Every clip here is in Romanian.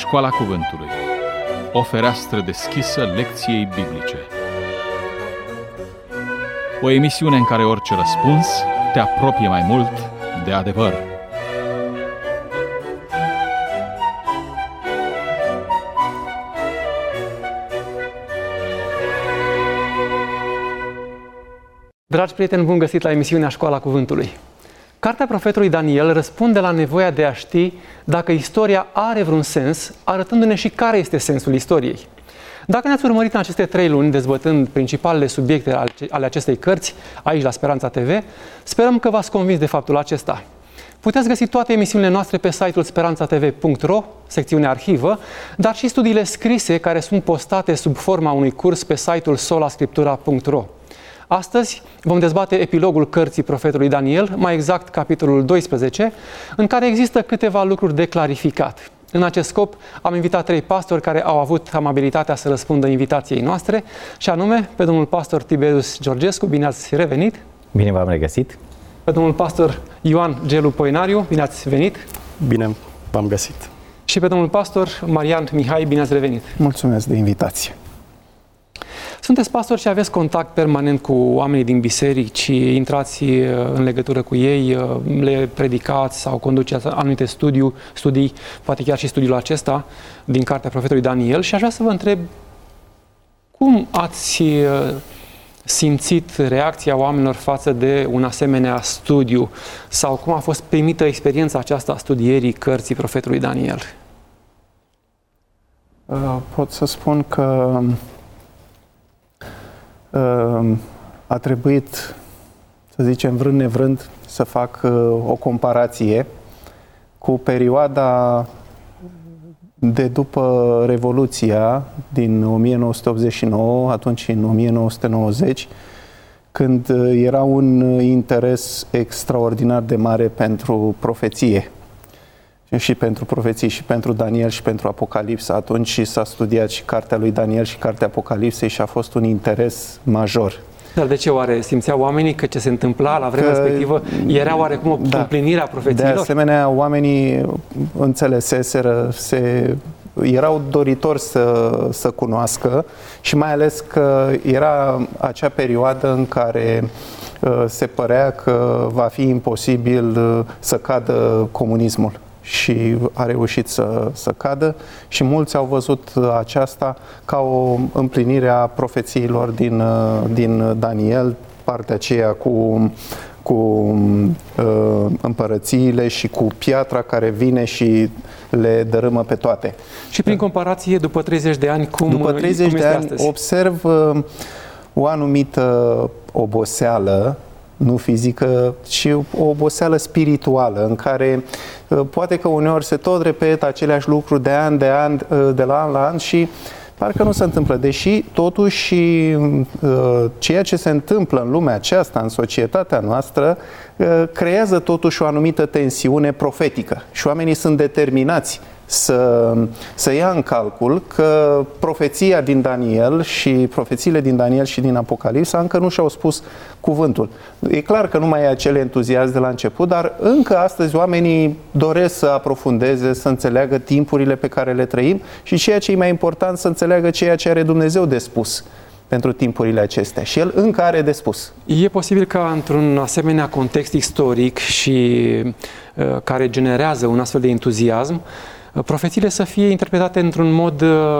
Școala Cuvântului. O fereastră deschisă lecției biblice. O emisiune în care orice răspuns te apropie mai mult de adevăr. Dragi prieteni, bun găsit la emisiunea Școala Cuvântului. Cartea profetului Daniel răspunde la nevoia de a ști dacă istoria are vreun sens, arătându-ne și care este sensul istoriei. Dacă ne-ați urmărit în aceste 3 luni, dezbătând principalele subiecte ale acestei cărți, aici la Speranța TV, sperăm că v-ați convins de faptul acesta. Puteți găsi toate emisiunile noastre pe site-ul speranțatv.ro, secțiunea arhivă, dar și studiile scrise care sunt postate sub forma unui curs pe site-ul solascriptura.ro. Astăzi vom dezbate epilogul cărții profetului Daniel, mai exact capitolul 12, în care există câteva lucruri de clarificat. În acest scop am invitat 3 pastori care au avut amabilitatea să răspundă invitației noastre, și anume pe domnul pastor Tiberius Georgescu, bine ați revenit! Bine v-am regăsit! Pe domnul pastor Ioan Gelu Poenariu, bine ați venit! Bine v-am găsit! Și pe domnul pastor Marian Mihai, bine ați revenit! Mulțumesc de invitație! Sunteți pastori și aveți contact permanent cu oamenii din biserici, intrați în legătură cu ei, le predicați sau conduceți anumite studii, poate chiar și studiul acesta din cartea profetului Daniel, și aș vrea să vă întreb cum ați simțit reacția oamenilor față de un asemenea studiu sau cum a fost primită experiența aceasta a studierii cărții profetului Daniel? Pot să spun că a trebuit, să zicem, vrând nevrând, să fac o comparație cu perioada de după Revoluția din 1989, atunci în 1990, când era un interes extraordinar de mare pentru profeție. Și pentru profeții, și pentru Daniel, și pentru Apocalipsa. Atunci s-a studiat și cartea lui Daniel și cartea Apocalipsei și a fost un interes major. Dar de ce oare? Simțeau oamenii că ce se întâmpla la vremea respectivă era oarecum o împlinire a profețiilor? De asemenea, oamenii înțeleseseră, erau doritori să cunoască, și mai ales că era acea perioadă în care se părea că va fi imposibil să cadă comunismul. Și a reușit să cadă, și mulți au văzut aceasta ca o împlinire a profețiilor din Daniel, partea aceea cu împărățiile și cu piatra care vine și le dărâmă pe toate. Și prin comparație, după 30 de ani, După 30 cum de ani astăzi? Observ o anumită oboseală, nu fizică, ci o oboseală spirituală, în care poate că uneori se tot repetă aceleași lucruri de an, de la an la an, și parcă nu se întâmplă. Deși, totuși, ceea ce se întâmplă în lumea aceasta, în societatea noastră, creează totuși o anumită tensiune profetică. Și oamenii sunt determinați să ia în calcul că profeția din Daniel și profețiile din Daniel și din Apocalipsa încă nu și-au spus cuvântul. E clar că nu mai e acel entuziasm de la început, dar încă astăzi oamenii doresc să aprofundeze, să înțeleagă timpurile pe care le trăim și, ceea ce e mai important, să înțeleagă ceea ce are Dumnezeu de spus pentru timpurile acestea. Și El încă are de spus. E posibil ca într-un asemenea context istoric și care generează un astfel de entuziasm, profețiile să fie interpretate într-un mod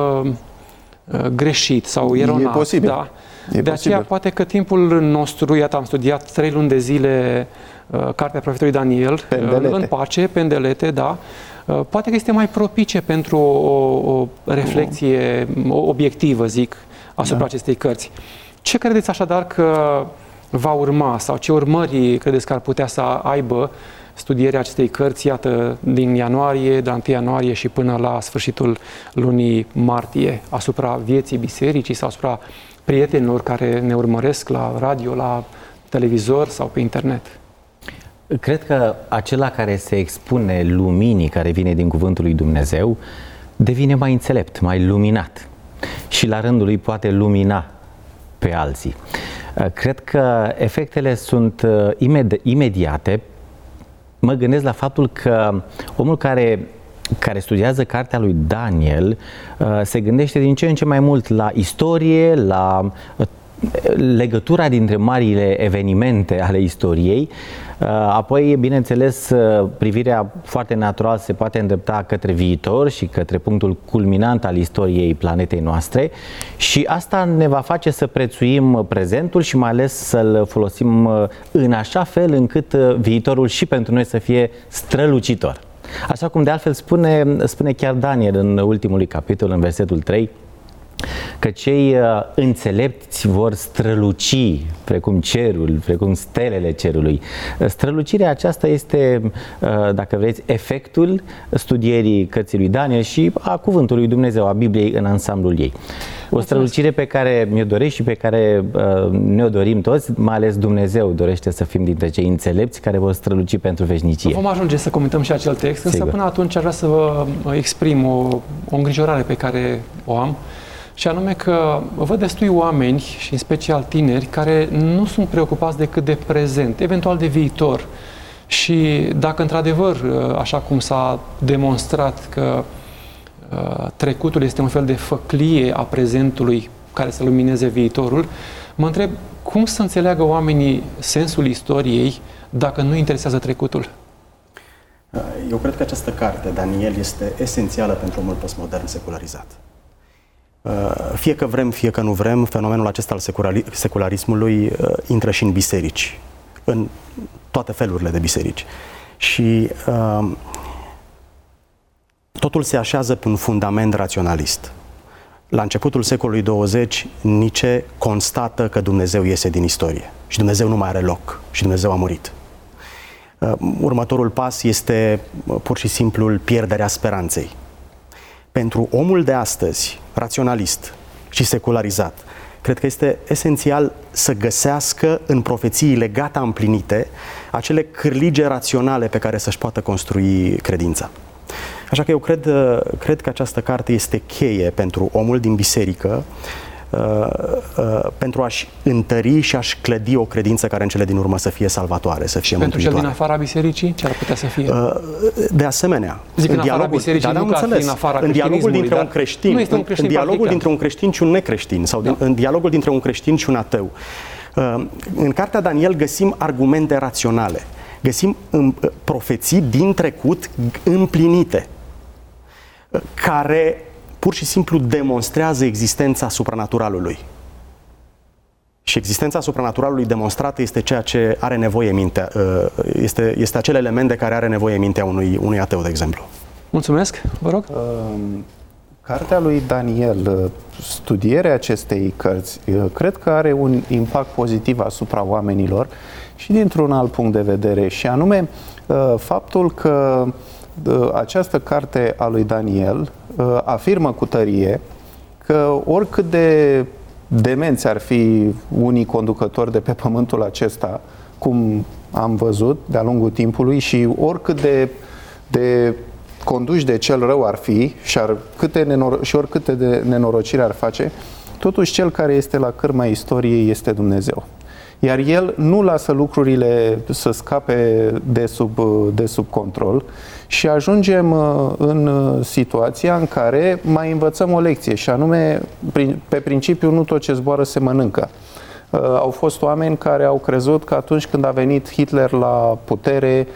greșit sau eronat. E posibil. Da? De aceea poate că timpul nostru, iată, am studiat 3 luni de zile cartea profetului Daniel, în pace, pe îndelete, da. Poate că este mai propice pentru o reflexie obiectivă, zic, asupra acestei cărți. Ce credeți așadar că va urma, sau ce urmări credeți că ar putea să aibă studierea acestei cărți, iată, din ianuarie, de la 1 ianuarie și până la sfârșitul lunii martie, asupra vieții bisericii sau asupra prietenilor care ne urmăresc la radio, la televizor sau pe internet? Cred că acela care se expune luminii care vine din Cuvântul lui Dumnezeu devine mai înțelept, mai luminat și la rândul lui poate lumina pe alții. Cred că efectele sunt imediate. Mă gândesc la faptul că omul care care studiază cartea lui Daniel se gândește din ce în ce mai mult la istorie, la legătura dintre marile evenimente ale istoriei. Apoi, bineînțeles, privirea foarte natural se poate îndrepta către viitor și către punctul culminant al istoriei planetei noastre și asta ne va face să prețuim prezentul și mai ales să-l folosim în așa fel încât viitorul și pentru noi să fie strălucitor. Așa cum de altfel spune chiar Daniel în ultimul capitol, în versetul 3, că cei înțelepți vor străluci precum cerul, precum stelele cerului. Strălucirea aceasta este, dacă vreți, efectul studierii cărții lui Daniel și a cuvântului lui Dumnezeu, a Bibliei în ansamblul ei. O strălucire pe care mi-o doresc și pe care ne-o dorim toți, mai ales Dumnezeu dorește să fim dintre cei înțelepți care vor străluci pentru veșnicie. Vom ajunge să comentăm și acel text, însă până atunci aș vrea să vă exprim o îngrijorare pe care o am. Și anume că văd destui oameni, și în special tineri, care nu sunt preocupați decât de prezent, eventual de viitor. Și dacă într-adevăr, așa cum s-a demonstrat că trecutul este un fel de făclie a prezentului care să lumineze viitorul, mă întreb cum să înțeleagă oamenii sensul istoriei dacă nu interesează trecutul? Eu cred că această carte, Daniel, este esențială pentru omul postmodern secularizat. Fie că vrem, fie că nu vrem, fenomenul acesta al secularismului intră și în biserici, în toate felurile de biserici. Și totul se așează pe un fundament raționalist. La începutul secolului 20, Nietzsche constată că Dumnezeu iese din istorie și Dumnezeu nu mai are loc și Dumnezeu a murit. Următorul pas este pur și simplu pierderea speranței. Pentru omul de astăzi, raționalist și secularizat, cred că este esențial să găsească în profețiile gata împlinite acele cârlige raționale pe care să-și poată construi credința. Așa că eu cred că această carte este cheie pentru omul din biserică, pentru a-și întări și a-și clădi o credință care în cele din urmă să fie salvatoare, să fie mântuitoare. Pentru cel din afara bisericii, ce ar putea să fie? De asemenea, zic în afara bisericii, nu ca în afara în dialogul dintre un creștin, în dialogul dintre un creștin și un necreștin, sau în dialogul dintre un creștin și un ateu. În cartea Daniel găsim argumente raționale, găsim profeții din trecut împlinite, care pur și simplu demonstrează existența supranaturalului. Și existența supranaturalului demonstrată este ceea ce are nevoie mintea, este acel element de care are nevoie mintea unui ateu, de exemplu. Mulțumesc, vă rog. Cartea lui Daniel, studierea acestei cărți, cred că are un impact pozitiv asupra oamenilor și dintr-un alt punct de vedere, și anume faptul că această carte a lui Daniel afirmă cu tărie că oricât de demenți ar fi unii conducători de pe pământul acesta, cum am văzut de-a lungul timpului, și oricât de conduși de cel rău ar fi și oricâte de nenorocire ar face, totuși cel care este la cârma istoriei este Dumnezeu. Iar El nu lasă lucrurile să scape de sub control și ajungem în situația în care mai învățăm o lecție, și anume, pe principiu, nu tot ce zboară se mănâncă. Au fost oameni care au crezut că atunci când a venit Hitler la putere,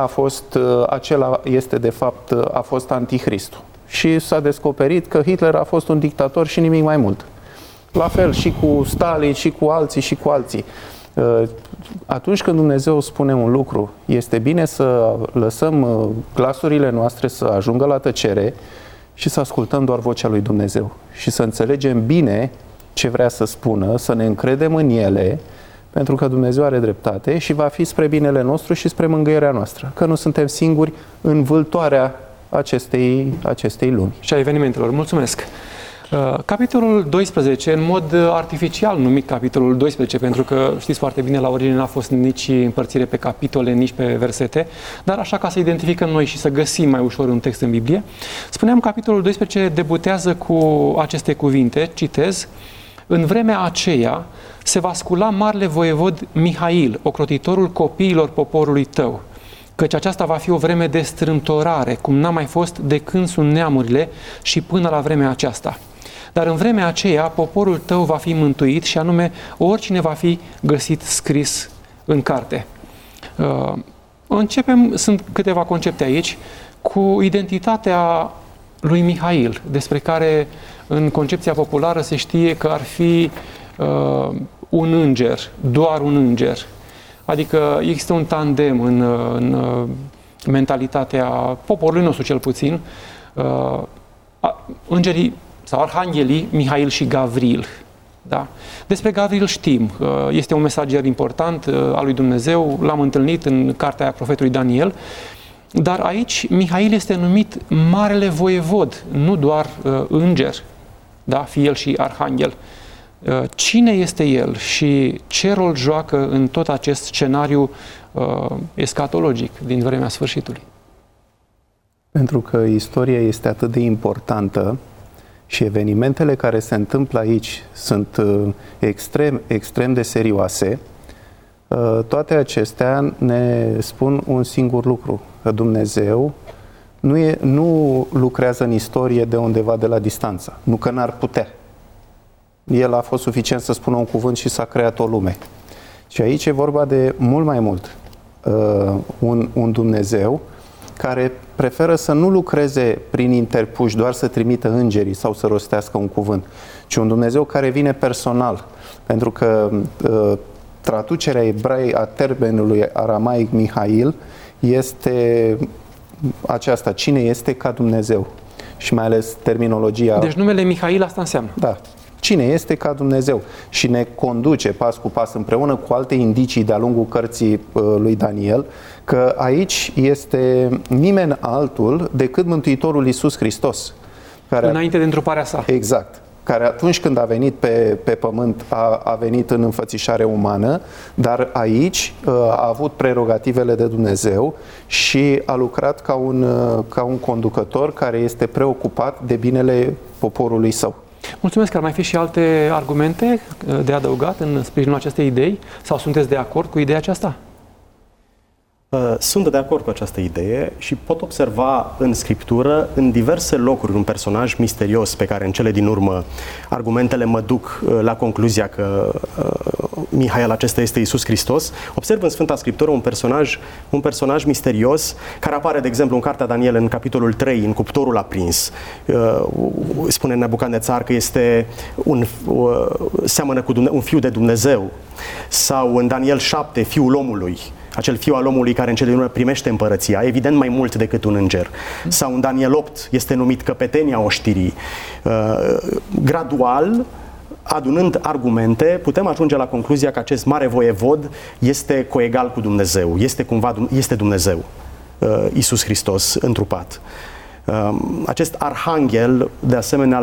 acela este de fapt, a fost anticristul. Și s-a descoperit că Hitler a fost un dictator și nimic mai mult. La fel și cu Stalin și cu alții. Atunci când Dumnezeu spune un lucru, este bine să lăsăm glasurile noastre să ajungă la tăcere și să ascultăm doar vocea lui Dumnezeu și să înțelegem bine ce vrea să spună, să ne încredem în ele, pentru că Dumnezeu are dreptate și va fi spre binele nostru și spre mângâierea noastră, că nu suntem singuri în vâltoarea acestei lumi. Și a evenimentelor. Mulțumesc! Capitolul 12, în mod artificial numit capitolul 12, pentru că știți foarte bine, la origine n-a fost nici împărțire pe capitole, nici pe versete, dar așa ca să identificăm noi și să găsim mai ușor un text în Biblie. Spuneam, capitolul 12 debutează cu aceste cuvinte, citez: în vremea aceea se va scula marele voievod Mihail, ocrotitorul copiilor poporului tău. căci aceasta va fi o vreme de strâmtorare, cum n-a mai fost de când sunt neamurile și până la vremea aceasta. Dar în vremea aceea, poporul tău va fi mântuit și anume oricine va fi găsit scris în carte. Sunt câteva concepte aici, cu identitatea lui Mihail, despre care în concepția populară se știe că ar fi un înger, doar un înger. Adică există un tandem în mentalitatea poporului nostru cel puțin, îngerii sau arhanghelii Mihail și Gavril. Da? Despre Gavril știm, este un mesager important al lui Dumnezeu, l-am întâlnit în cartea profetului Daniel, dar aici Mihail este numit Marele Voievod, nu doar înger, da? Fie el și arhanghel. Cine este el și ce rol joacă în tot acest scenariu escatologic din vremea sfârșitului? Pentru că istoria este atât de importantă și evenimentele care se întâmplă aici sunt extrem de serioase, toate acestea ne spun un singur lucru, că Dumnezeu nu lucrează în istorie de undeva de la distanță, nu că n-ar putea. El a fost suficient să spună un cuvânt și s-a creat o lume. Și aici e vorba de mult mai mult. Un Dumnezeu care preferă să nu lucreze prin interpuși, doar să trimită îngerii sau să rostească un cuvânt, ci un Dumnezeu care vine personal. Pentru că traducerea ebraică a termenului aramaic Mihail este aceasta, cine este ca Dumnezeu. Și mai ales terminologia... Deci numele Mihail asta înseamnă. Da. Cine este ca Dumnezeu? Și ne conduce pas cu pas împreună cu alte indicii de-a lungul cărții lui Daniel, că aici este nimeni altul decât Mântuitorul Iisus Hristos. Care înainte de întruparea sa. Exact. Care atunci când a venit pe pământ a venit în înfățișare umană, dar aici a avut prerogativele de Dumnezeu și a lucrat ca un conducător care este preocupat de binele poporului său. Mulțumesc. Că ar mai fi și alte argumente de adăugat în sprijinul acestei idei? Sau sunteți de acord cu ideea aceasta? Sunt de acord cu această idee și pot observa în Scriptură, în diverse locuri, un personaj misterios pe care în cele din urmă argumentele mă duc la concluzia că Mihail acesta este Iisus Hristos. Observ în Sfânta Scriptură un personaj misterios care apare, de exemplu, în Cartea Daniel, în capitolul 3, în cuptorul aprins. Spune Nebucadnețar că este seamănă cu un fiu de Dumnezeu. Sau în Daniel 7, fiul omului, acel fiu al omului care în cele din urmă primește împărăția, evident mai mult decât un înger. Sau în Daniel 8 este numit căpetenia oștirii. Gradual, adunând argumente, putem ajunge la concluzia că acest mare voievod este coegal cu Dumnezeu, este Dumnezeu, Iisus Hristos întrupat. Acest arhanghel, de asemenea,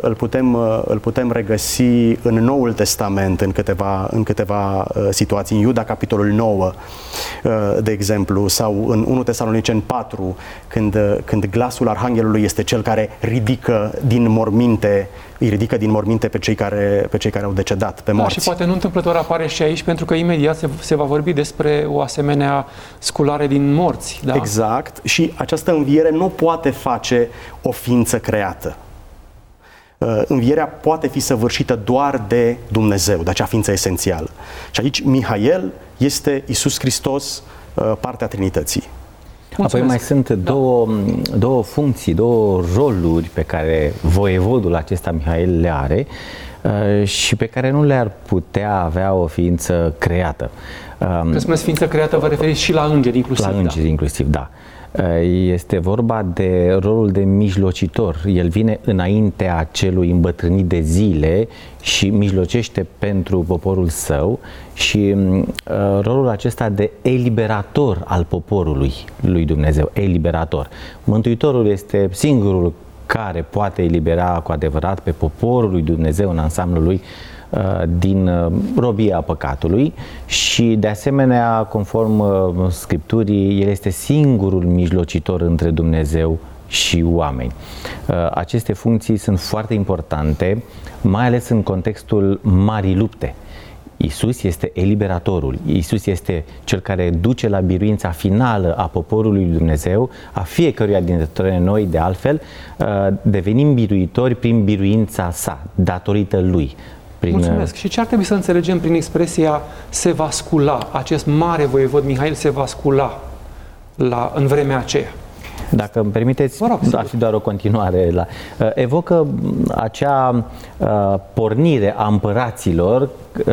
îl putem regăsi în Noul Testament, în câteva situații, în Iuda, capitolul 9, de exemplu, sau în 1 Tesaloniceni 4, când glasul arhanghelului este cel care îi ridică din morminte pe cei care au decedat, pe morți. Da, și poate nu întâmplător apare și aici, pentru că imediat se va vorbi despre o asemenea sculare din morți. Da? Exact. Și această înviere nu poate face o ființă creată. Învierea poate fi săvârșită doar de Dumnezeu, de acea ființă esențială. Și aici Mihail este Iisus Hristos, partea Trinității. Mulțumesc. Apoi mai sunt două funcții, două roluri pe care voievodul acesta Mihail le are și pe care nu le-ar putea avea o ființă creată. Când spuneți ființă creată, vă referiți și la îngeri inclusiv. La îngeri inclusiv, da. Este vorba de rolul de mijlocitor. El vine înaintea celui îmbătrânit de zile și mijlocește pentru poporul său și rolul acesta de eliberator al poporului lui Dumnezeu, eliberator. Mântuitorul este singurul care poate elibera cu adevărat pe poporul lui Dumnezeu în ansamblul lui din robia păcatului și de asemenea, conform Scripturii, el este singurul mijlocitor între Dumnezeu și oameni. Aceste funcții sunt foarte importante, mai ales în contextul marii lupte. Iisus este eliberatorul, Iisus este cel care duce la biruința finală a poporului lui Dumnezeu, a fiecăruia dintre noi de altfel, devenim biruitori prin biruința sa, datorită lui. Mulțumesc. Și ce ar trebui să înțelegem prin expresia se va scula, acest mare voievod Mihail se va scula în vremea aceea? Dacă îmi permiteți, ar fi doar o continuare. Evocă acea pornire a împăraților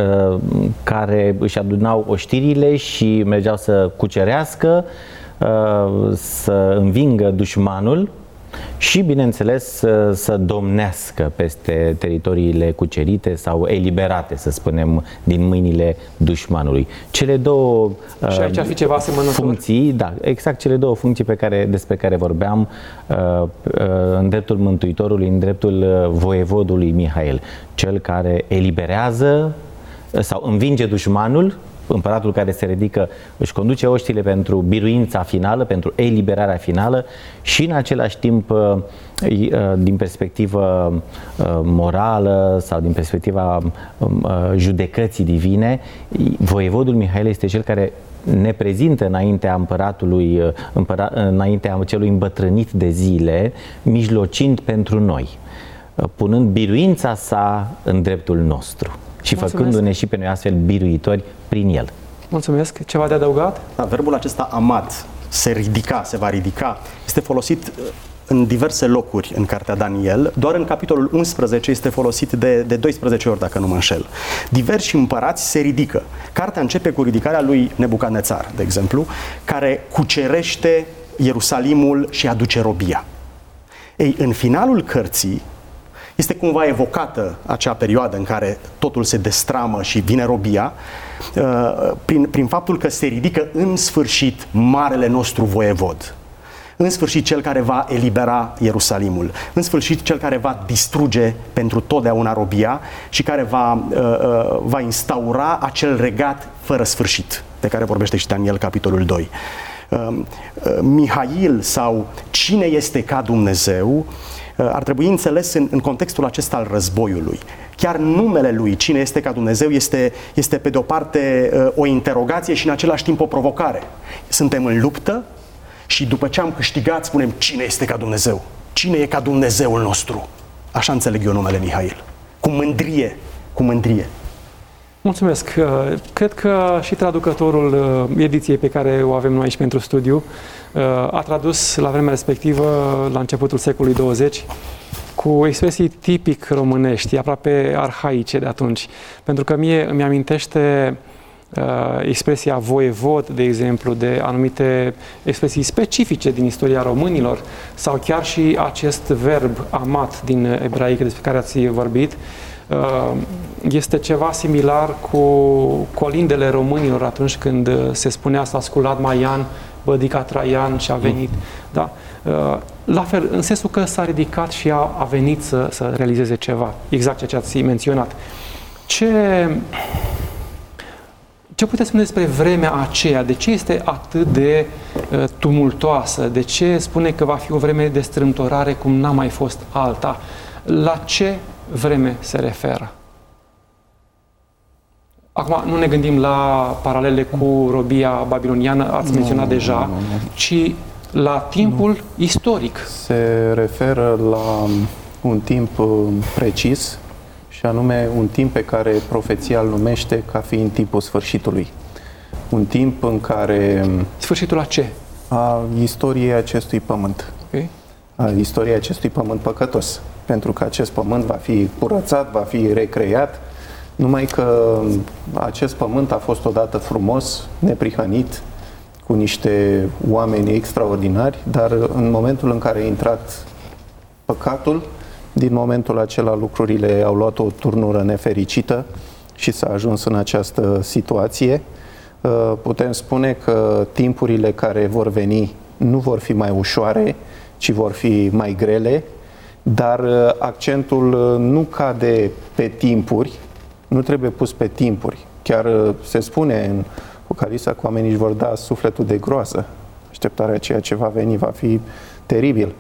care își adunau oștirile și mergeau să cucerească, să învingă dușmanul și, bineînțeles, să domnească peste teritoriile cucerite sau eliberate, să spunem, din mâinile dușmanului. Cele două și aici ar fi ceva funcții, da, exact cele două funcții despre care vorbeam în dreptul Mântuitorului, în dreptul voievodului Mihail. Cel care eliberează sau învinge dușmanul, împăratul care se ridică, își conduce oștile pentru biruința finală, pentru eliberarea finală și în același timp, din perspectivă morală sau din perspectiva judecății divine, voievodul Mihail este cel care ne prezintă înaintea împăratului, înaintea celui îmbătrânit de zile, mijlocind pentru noi, punând biruința sa în dreptul nostru și făcându-ne și pe noi astfel biruitori prin el. Mulțumesc. Ceva de adăugat? Da, verbul acesta amat, se ridica, se va ridica, este folosit în diverse locuri în cartea Daniel. Doar în capitolul 11 este folosit de 12 ori, dacă nu mă înșel. Diversi împărați se ridică. Cartea începe cu ridicarea lui Nebucadnețar, de exemplu, care cucerește Ierusalimul și aduce robia. Ei, în finalul cărții este cumva evocată acea perioadă în care totul se destramă și vine robia, prin faptul că se ridică în sfârșit marele nostru voievod. În sfârșit cel care va elibera Ierusalimul. În sfârșit cel care va distruge pentru totdeauna robia și care va instaura acel regat fără sfârșit, de care vorbește și Daniel, capitolul 2. Mihail sau cine este ca Dumnezeu ar trebui înțeles în contextul acesta al războiului. Chiar numele lui, cine este ca Dumnezeu, este pe de o parte o interogație și în același timp o provocare. Suntem în luptă și după ce am câștigat spunem cine este ca Dumnezeu? Cine e ca Dumnezeul nostru? Așa înțeleg eu numele Mihail. Cu mândrie, cu mândrie. Mulțumesc. Cred că și traducătorul ediției pe care o avem noi aici pentru studiu a tradus la vremea respectivă, la începutul secolului 20, cu expresii tipic românești, aproape arhaice de atunci. Pentru că mie îmi amintește expresia voievod, de exemplu, de anumite expresii specifice din istoria românilor, sau chiar și acest verb amat din ebraică despre care ați vorbit, este ceva similar cu colindele românilor atunci când se spunea s-a sculat Maian, bădica Traian și a venit. Da? La fel, în sensul că s-a ridicat și a venit să realizeze ceva. Exact ceea ce ați menționat. Ce puteți spune despre vremea aceea? De ce este atât de tumultoasă? De ce spune că va fi o vreme de strâmtorare cum n-a mai fost alta? La ce vreme se referă? Acum, nu ne gândim la paralele cu robia babiloniană, ați menționat deja, ci la timpul istoric. Se referă la un timp precis, și anume un timp pe care profeția îl numește ca fiind timpul sfârșitului. Un timp în care... Sfârșitul a ce? A istoriei acestui pământ. Okay. A istoriei acestui pământ păcătos. Pentru că acest pământ va fi curățat, va fi recreat, numai că acest pământ a fost odată frumos, neprihănit, cu niște oameni extraordinari, dar în momentul în care a intrat păcatul, din momentul acela lucrurile au luat o turnură nefericită și s-a ajuns în această situație. Putem spune că timpurile care vor veni nu vor fi mai ușoare, ci vor fi mai grele, dar accentul nu cade pe timpuri, nu trebuie pus pe timpuri. Chiar se spune în Apocalipsa că oamenii își vor da sufletul de groază. Așteptarea ceea ce va veni va fi teribil.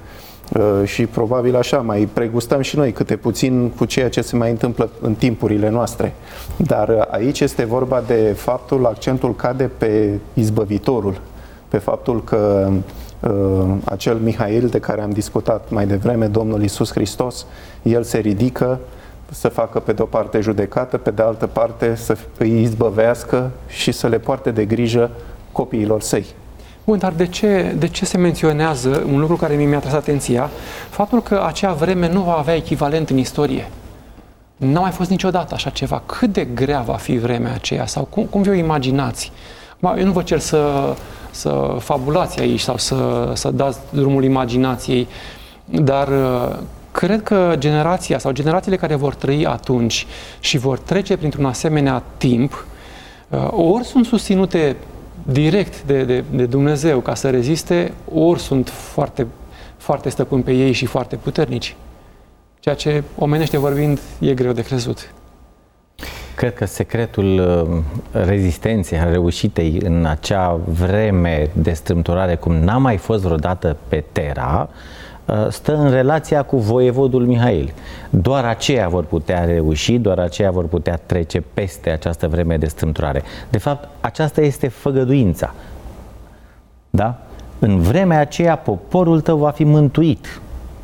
și probabil așa mai pregustăm și noi câte puțin cu ceea ce se mai întâmplă în timpurile noastre. Dar aici este vorba de faptul, accentul cade pe izbăvitorul, pe faptul că acel Mihail de care am discutat mai devreme, Domnul Iisus Hristos, El se ridică să facă pe de o parte judecată, pe de altă parte să îi izbăvească și să le poarte de grijă copiilor săi. Bun, dar de ce se menționează un lucru care mi-a tras atenția? Faptul că acea vreme nu va avea echivalent în istorie. N-a mai fost niciodată așa ceva. Cât de grea va fi vremea aceea? Sau cum vi-o imaginați? Eu nu vă cer să fabulați aici sau să dați drumul imaginației, dar cred că generația sau generațiile care vor trăi atunci și vor trece printr-un asemenea timp, ori sunt susținute direct de Dumnezeu ca să reziste, ori sunt foarte, foarte stăpâni pe ei și foarte puternici. Ceea ce, omenește vorbind, e greu de crezut. Cred că secretul rezistenței, reușitei în acea vreme de strâmtorare, cum n-a mai fost vreodată pe Terra, stă în relația cu voievodul Mihail. Doar aceia vor putea reuși, doar aceia vor putea trece peste această vreme de strâmtorare. De fapt, aceasta este făgăduința. Da? În vremea aceea, poporul tău va fi mântuit.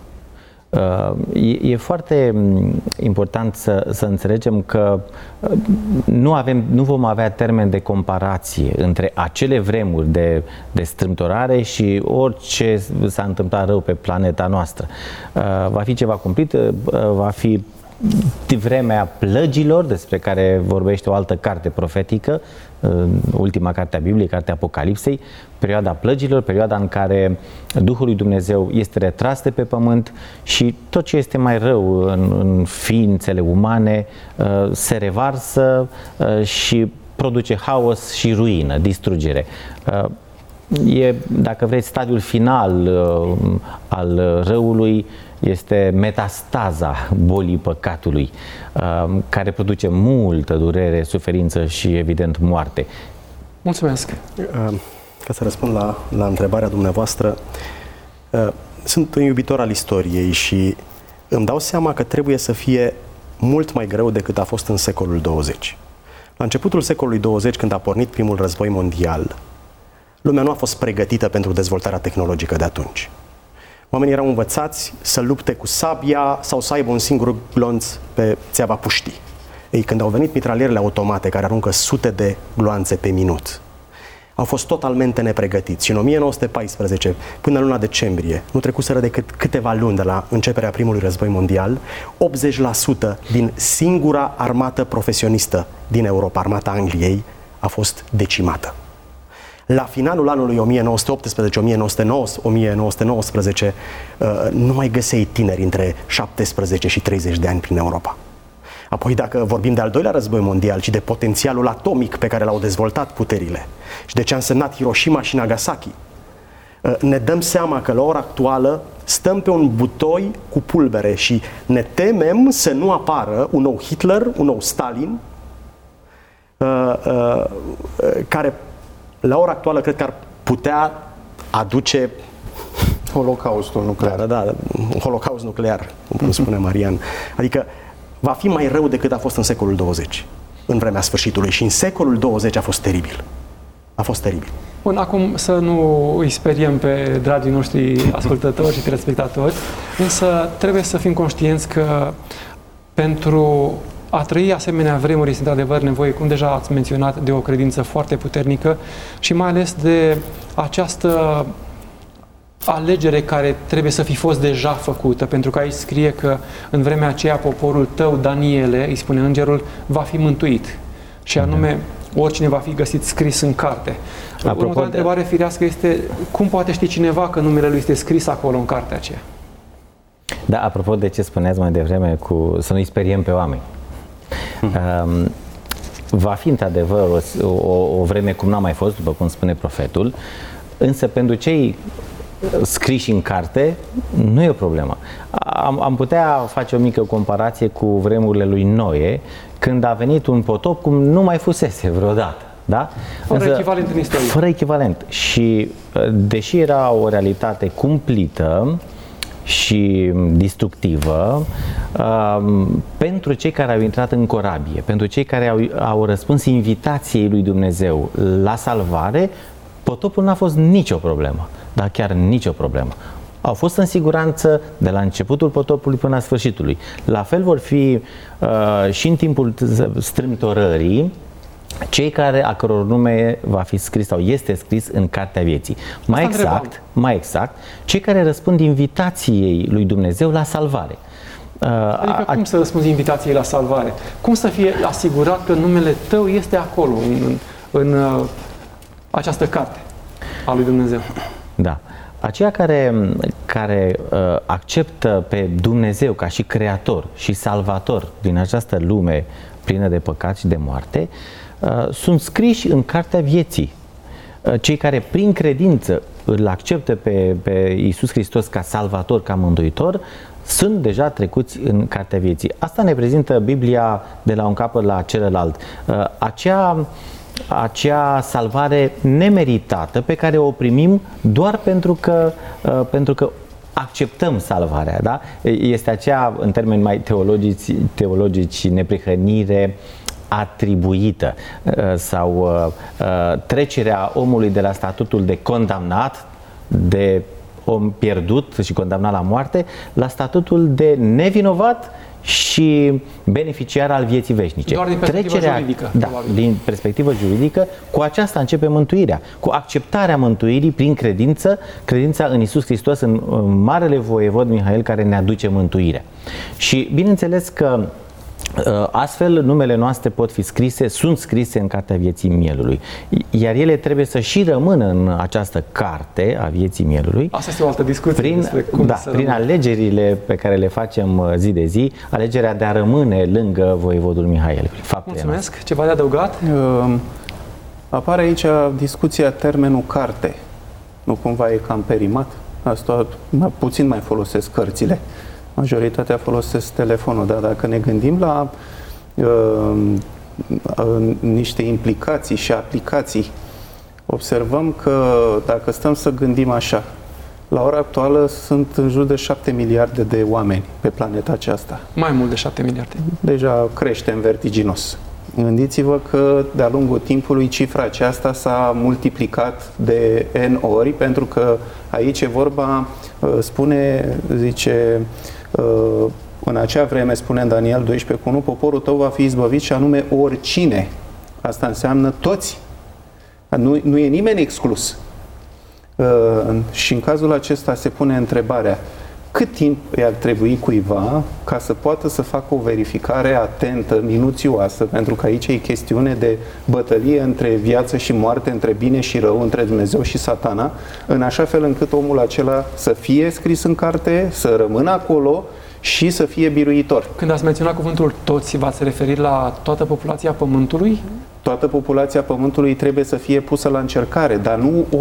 E foarte important să înțelegem că nu vom avea termen de comparație între acele vremuri de strâmtorare și orice s-a întâmplat rău pe planeta noastră. Va fi ceva cumplit, va fi vremea plăgilor, despre care vorbește o altă carte profetică, ultima carte a Bibliei, cartea Apocalipsei, perioada plăgilor, perioada în care Duhul lui Dumnezeu este retras de pe pământ și tot ce este mai rău în ființele umane se revarsă și produce haos și ruină, distrugere. E, dacă vreți, stadiul final al răului este metastaza bolii păcatului, care produce multă durere, suferință și, evident, moarte. Mulțumesc! Ca să răspund la întrebarea dumneavoastră, sunt un iubitor al istoriei și îmi dau seama că trebuie să fie mult mai greu decât a fost în secolul 20. La începutul secolului 20, când a pornit primul război mondial, lumea nu a fost pregătită pentru dezvoltarea tehnologică de atunci. Oamenii erau învățați să lupte cu sabia sau să aibă un singur glonț pe țeava puștii. Ei, când au venit mitralierele automate care aruncă sute de gloanțe pe minut, au fost totalmente nepregătiți. Și în 1914, până luna decembrie, nu trecuseră decât câteva luni de la începerea primului război mondial, 80% din singura armată profesionistă din Europa, armata Angliei, a fost decimată. La finalul anului 1918-1919, nu mai găseai tineri între 17 și 30 de ani prin Europa. Apoi, dacă vorbim de al doilea război mondial și de potențialul atomic pe care l-au dezvoltat puterile și de ce a însemnat Hiroshima și Nagasaki, ne dăm seama că la ora actuală stăm pe un butoi cu pulbere și ne temem să nu apară un nou Hitler, un nou Stalin, care la ora actuală cred că ar putea aduce Holocaustul nuclear. Da, un holocaust nuclear, cum spune Marian. Adică va fi mai rău decât a fost în secolul 20, în vremea sfârșitului. Și în secolul 20 a fost teribil. A fost teribil. Bun, acum să nu îi speriem pe dragii noștri ascultători și telespectatori, însă trebuie să fim conștienți că pentru a trăi asemenea vremuri este într-adevăr nevoie, cum deja ați menționat, de o credință foarte puternică și mai ales de această alegere care trebuie să fi fost deja făcută, pentru că aici scrie că în vremea aceea poporul tău, Daniele, îi spune îngerul, va fi mântuit. Și anume, oricine va fi găsit scris în carte. Următoarea întrebare firească este, cum poate ști cineva că numele lui este scris acolo în cartea aceea? Da, apropo de ce spuneați mai devreme, cu să nu-i speriem pe oameni. Va fi într-adevăr o vreme cum n-a mai fost, după cum spune profetul, însă pentru cei scriși în carte nu e o problemă. Am putea face o mică comparație cu vremurile lui Noe, când a venit un potop cum nu mai fusese vreodată. Da? Fără echivalent în istorie. Fără echivalent. Și deși era o realitate cumplită, și destructivă pentru cei care au intrat în corabie, pentru cei care au răspuns invitației lui Dumnezeu la salvare. Potopul n-a fost nicio problemă, dar chiar nicio problemă. Au fost în siguranță de la începutul potopului până la sfârșitul lui. La fel vor fi și în timpul strâmtorării cei a căror nume va fi scris sau este scris în Cartea Vieții. Mai exact, cei care răspund invitației lui Dumnezeu la salvare. Adică cum să răspunzi invitației la salvare? Cum să fie asigurat că numele tău este acolo, în această carte a lui Dumnezeu? Da. Aceia care acceptă pe Dumnezeu ca și creator și salvator din această lume plină de păcat și de moarte, sunt scriși în Cartea Vieții. Cei care prin credință îl acceptă pe Iisus Hristos ca salvator, ca mântuitor, sunt deja trecuți în Cartea Vieții. Asta ne prezintă Biblia de la un capăt la celălalt. Acea salvare nemeritată pe care o primim doar pentru că acceptăm salvarea, da? Este aceea, în termeni mai teologici, neprihănire atribuită sau trecerea omului de la statutul de condamnat, de om pierdut și condamnat la moarte, la statutul de nevinovat și beneficiar al vieții veșnice. Doar din perspectivă juridică. Da, din perspectivă juridică, cu aceasta începe mântuirea, cu acceptarea mântuirii prin credința în Iisus Hristos, în Marele Voievod Mihail, care ne aduce mântuirea. Și bineînțeles că astfel numele noastre sunt scrise în Cartea Vieții Mielului, iar ele trebuie să și rămână în această carte a Vieții Mielului. Asta este o altă discuție prin alegerile pe care le facem zi de zi, alegerea de a rămâne lângă voievodul Mihail. Mulțumesc. Ceva de adăugat? Apare aici discuția termenul carte. Nu cumva e cam perimat? Asta puțin mai folosesc cărțile. Majoritatea folosesc telefonul, dar dacă ne gândim la niște implicații și aplicații, observăm că dacă stăm să gândim așa, la ora actuală sunt în jur de 7 miliarde de oameni pe planeta aceasta. Mai mult de 7 miliarde. Deja creștem vertiginos. Gândiți-vă că de-a lungul timpului cifra aceasta s-a multiplicat de N ori, pentru că aici e vorba, zice, în acea vreme, spune în Daniel 12:1, poporul tău va fi izbăvit și anume oricine. Asta înseamnă toți. Nu e nimeni exclus. Și în cazul acesta se pune întrebarea: cât timp i-ar trebui cuiva ca să poată să facă o verificare atentă, minuțioasă, pentru că aici e chestiune de bătălie între viață și moarte, între bine și rău, între Dumnezeu și Satana, în așa fel încât omul acela să fie scris în carte, să rămână acolo și să fie biruitor. Când ați menționat cuvântul toți, v-ați referit la toată populația Pământului? Toată populația Pământului trebuie să fie pusă la încercare, dar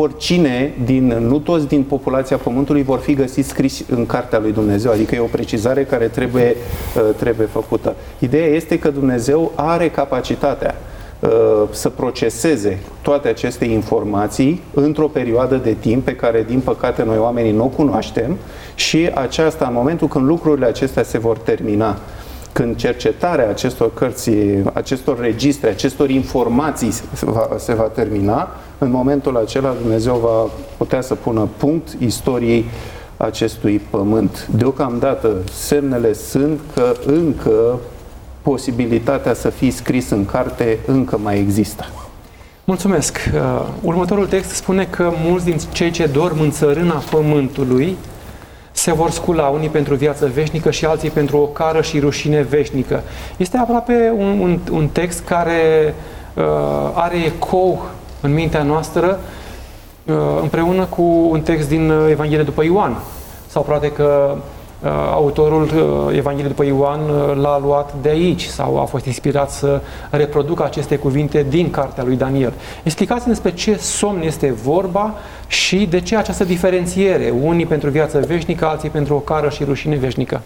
nu toți din populația Pământului vor fi găsiți scriși în Cartea lui Dumnezeu, adică e o precizare care trebuie făcută. Ideea este că Dumnezeu are capacitatea să proceseze toate aceste informații într-o perioadă de timp pe care, din păcate, noi oamenii nu o cunoaștem, și aceasta, în momentul când lucrurile acestea se vor termina, când cercetarea acestor cărți, acestor registre, acestor informații se va termina, în momentul acela Dumnezeu va putea să pună punct istoriei acestui pământ. Deocamdată semnele sunt că încă posibilitatea să fii scris în carte încă mai există. Mulțumesc! Următorul text spune că mulți din cei ce dorm în țărâna pământului se vor scula, unii pentru viață veșnică și alții pentru o cară și rușine veșnică. Este aproape un text care are ecou în mintea noastră împreună cu un text din Evanghelia după Ioan. Sau poate că autorul Evangheliei după Ioan l-a luat de aici sau a fost inspirat să reproducă aceste cuvinte din cartea lui Daniel. Explicați-ne despre ce somn este vorba și de ce această diferențiere, unii pentru viață veșnică, alții pentru o cară și rușine veșnică.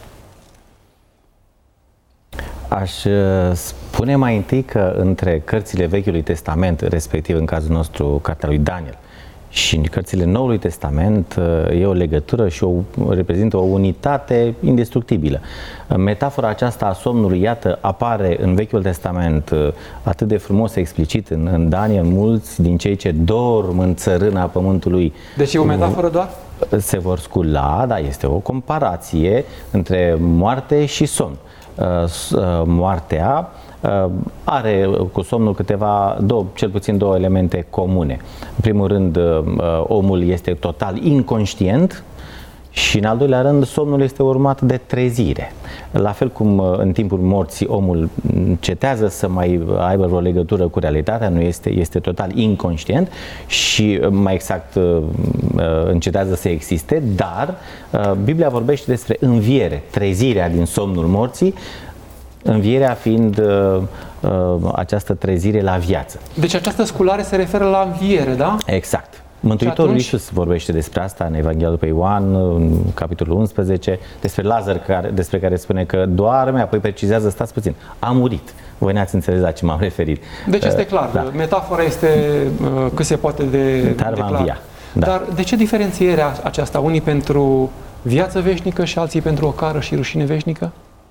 Aș spune mai întâi că între cărțile Vechiului Testament, respectiv în cazul nostru cartea lui Daniel, Și în cărțile Noului Testament e o legătură și reprezintă o unitate indestructibilă. Metafora aceasta a somnului, iată, apare în Vechiul Testament atât de frumos explicit în Daniel. Mulți din cei ce dorm în țărâna pământului. Deci e o metaforă doar? Se vor scula, da, este o comparație între moarte și somn. Moartea are cu somnul cel puțin două elemente comune. În primul rând, omul este total inconștient și, în al doilea rând, somnul este urmat de trezire. La fel cum în timpul morții omul încetează să mai aibă o legătură cu realitatea, nu este total inconștient și, mai exact, încetează să existe, dar Biblia vorbește despre înviere, trezirea din somnul morții, învierea fiind această trezire la viață. Deci această sculare se referă la înviere, da? Exact. Mântuitorul Iisus vorbește despre asta în Evanghelia după Ioan, în capitolul 11, despre Lazar, despre care spune că doarme, apoi precizează, stați puțin, a murit. Voi n-ați înțeles la ce m-am referit. Deci este clar, da. Metafora este cât se poate de clar. Da. Dar de ce diferențierea aceasta? Unii pentru viață veșnică și alții pentru ocară și rușine veșnică?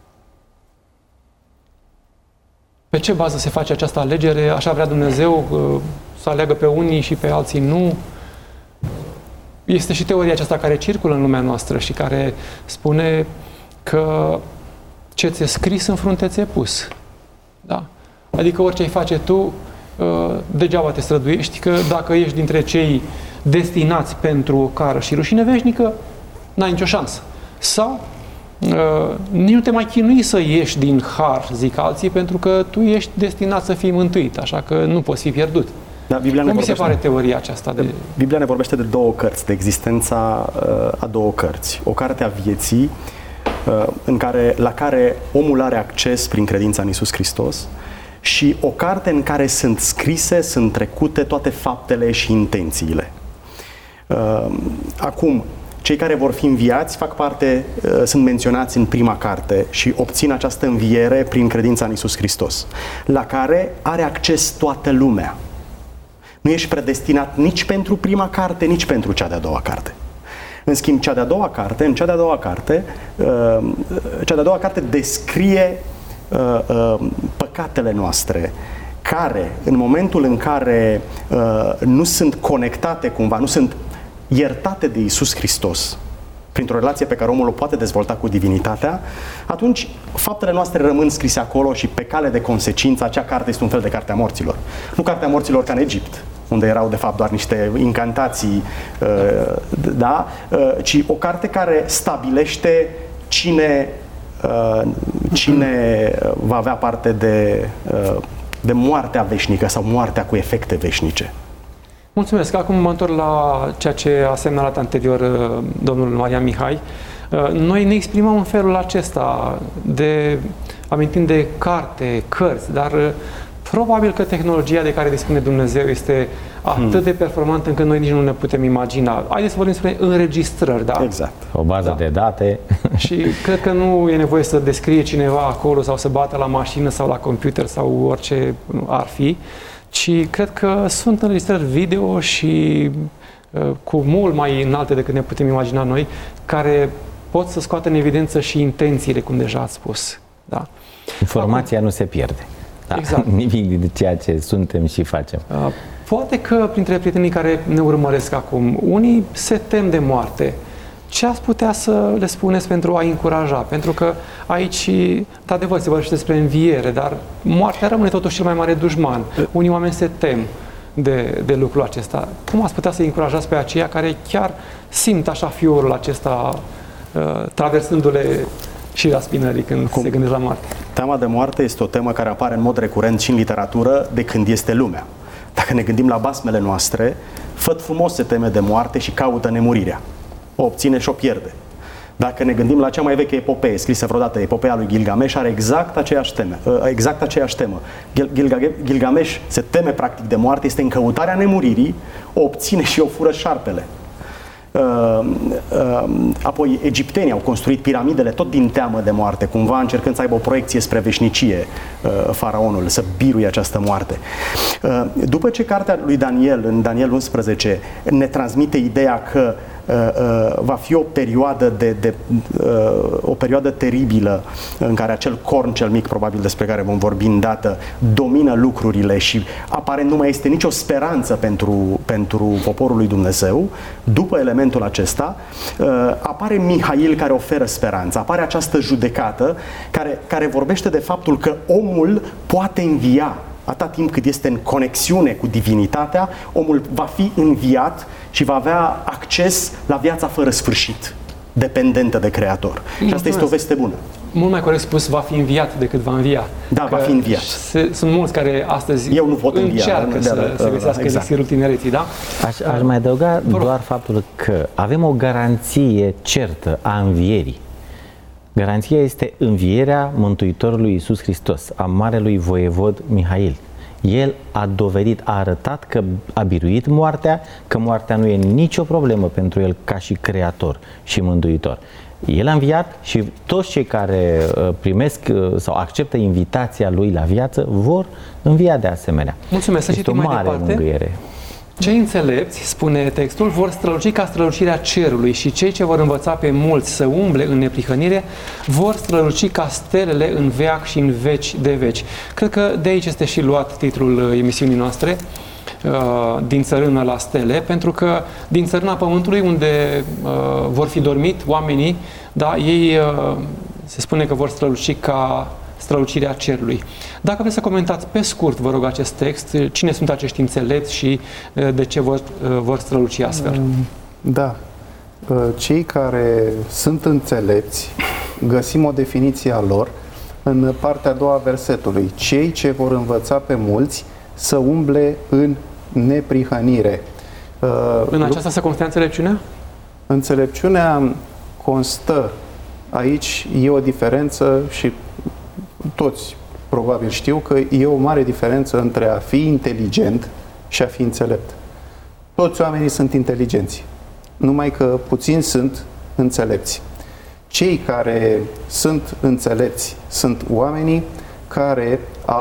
Pe ce bază se face această alegere? Așa vrea Dumnezeu să aleagă pe unii și pe alții nu? Este și teoria aceasta care circulă în lumea noastră și care spune că ce ți-e scris în frunte ți-e pus. Da? Adică orice ai face tu, degeaba te străduiești, că dacă ești dintre cei destinați pentru ocară și rușine veșnică, n-ai nicio șansă. Sau nici nu te mai chinui să ieși din har, zic alții, pentru că tu ești destinat să fii mântuit, așa că nu poți fi pierdut. Da, Cum mi se pare teoria aceasta? Biblia ne vorbește de două cărți, de existența a două cărți. O carte a vieții, la care omul are acces prin credința în Iisus Hristos, și o carte în care sunt scrise, sunt trecute toate faptele și intențiile. Acum, cei care vor fi înviați fac parte, sunt menționați în prima carte și obțin această înviere prin credința în Iisus Hristos, la care are acces toată lumea. Nu ești predestinat nici pentru prima carte, nici pentru cea de-a doua carte. În schimb, cea de-a doua carte descrie păcatele noastre, care, în momentul în care nu sunt conectate cumva, nu sunt iertate de Iisus Hristos, printr-o relație pe care omul o poate dezvolta cu divinitatea, atunci faptele noastre rămân scrise acolo și pe cale de consecință acea carte este un fel de cartea morților. Nu cartea morților ca în Egipt, unde erau de fapt doar niște incantații, ci o carte care stabilește cine va avea parte de moartea veșnică sau moartea cu efecte veșnice. Mulțumesc. Acum mă întorc la ceea ce a semnalat anterior domnul Marian Mihai. Noi ne exprimăm în felul acesta, amintind de carte, cărți, dar probabil că tehnologia de care dispune Dumnezeu este atât de performantă încât noi nici nu ne putem imagina. Haideți să vorbim despre înregistrări, da? Exact. O bază de date. Și cred că nu e nevoie să descrie cineva acolo sau să bată la mașină sau la computer sau orice ar fi, ci cred că sunt înregistrări video și cu mult mai înalte decât ne putem imagina noi, care pot să scoată în evidență și intențiile, cum deja ați spus. Da? Informația nu se pierde. Da. Exact. Nimic din ceea ce suntem și facem. Poate că printre prietenii care ne urmăresc acum, unii se tem de moarte. Ce ați putea să le spuneți pentru a-i încuraja? Pentru că aici, de adevăr, se vorbește despre înviere, dar moartea rămâne totuși cel mai mare dușman. Unii oameni se tem de lucrul acesta. Cum ați putea să-i încurajați pe aceia care chiar simt așa fiorul acesta traversându-le și la spinării când se gândesc la moarte? Teama de moarte este o temă care apare în mod recurent și în literatură de când este lumea. Dacă ne gândim la basmele noastre, Făt frumos se teme de moarte și caută nemurirea. O obține și o pierde. Dacă ne gândim la cea mai veche epopee scrisă vreodată, epopeea lui Gilgamesh, are exact aceeași temă. Gilgamesh se teme practic de moarte, este în căutarea nemuririi, o obține și o fură șarpele. Apoi egiptenii au construit piramidele tot din teamă de moarte, cumva încercând să aibă o proiecție spre veșnicie, faraonul, să biruie această moarte. După ce cartea lui Daniel, în Daniel 11, ne transmite ideea că va fi o perioadă teribilă în care acel corn cel mic, probabil despre care vom vorbi îndată, domină lucrurile și nu mai este nicio speranță pentru poporul lui Dumnezeu. După elementul acesta apare Mihail care oferă speranță, apare această judecată care vorbește de faptul că omul poate învia. Atâta timp cât este în conexiune cu divinitatea, omul va fi înviat și va avea acces la viața fără sfârșit, dependentă de Creator. Și asta este o veste bună. Mult mai corect spus, va fi înviat decât va învia. Da, va fi înviat. Sunt mulți care astăzi încearcă să găsească elixirul tinereții, da? Aș mai adăuga doar faptul că avem o garanție certă a învierii. Garanția este învierea Mântuitorului Iisus Hristos, a marelui voievod Mihail. El a dovedit, a arătat că a biruit moartea, că moartea nu e nicio problemă pentru el ca și creator și mântuitor. El a înviat și toți cei care primesc sau acceptă invitația lui la viață vor învia de asemenea. Mulțumesc, să citim mai departe. Mângâiere. Cei înțelepți, spune textul, vor străluci ca strălucirea cerului și cei ce vor învăța pe mulți să umble în neprihănire vor străluci ca stelele în veac și în veci de veci. Cred că de aici este și luat titlul emisiunii noastre, din țărână la stele, pentru că din țărâna pământului unde vor fi dormit oamenii, da, ei se spune că vor străluci ca strălucirea cerului. Dacă vreți să comentați pe scurt, vă rog, acest text, cine sunt acești înțelepți și de ce vor străluci astfel? Da. Cei care sunt înțelepți, găsim o definiție a lor în partea a doua a versetului. Cei ce vor învăța pe mulți să umble în neprihănire. În aceasta se constă înțelepciunea? Înțelepciunea constă, aici e o diferență și toți probabil știu că e o mare diferență între a fi inteligent și a fi înțelept. Toți oamenii sunt inteligenți, numai că puțini sunt înțelepți. Cei care sunt înțelepți sunt oamenii care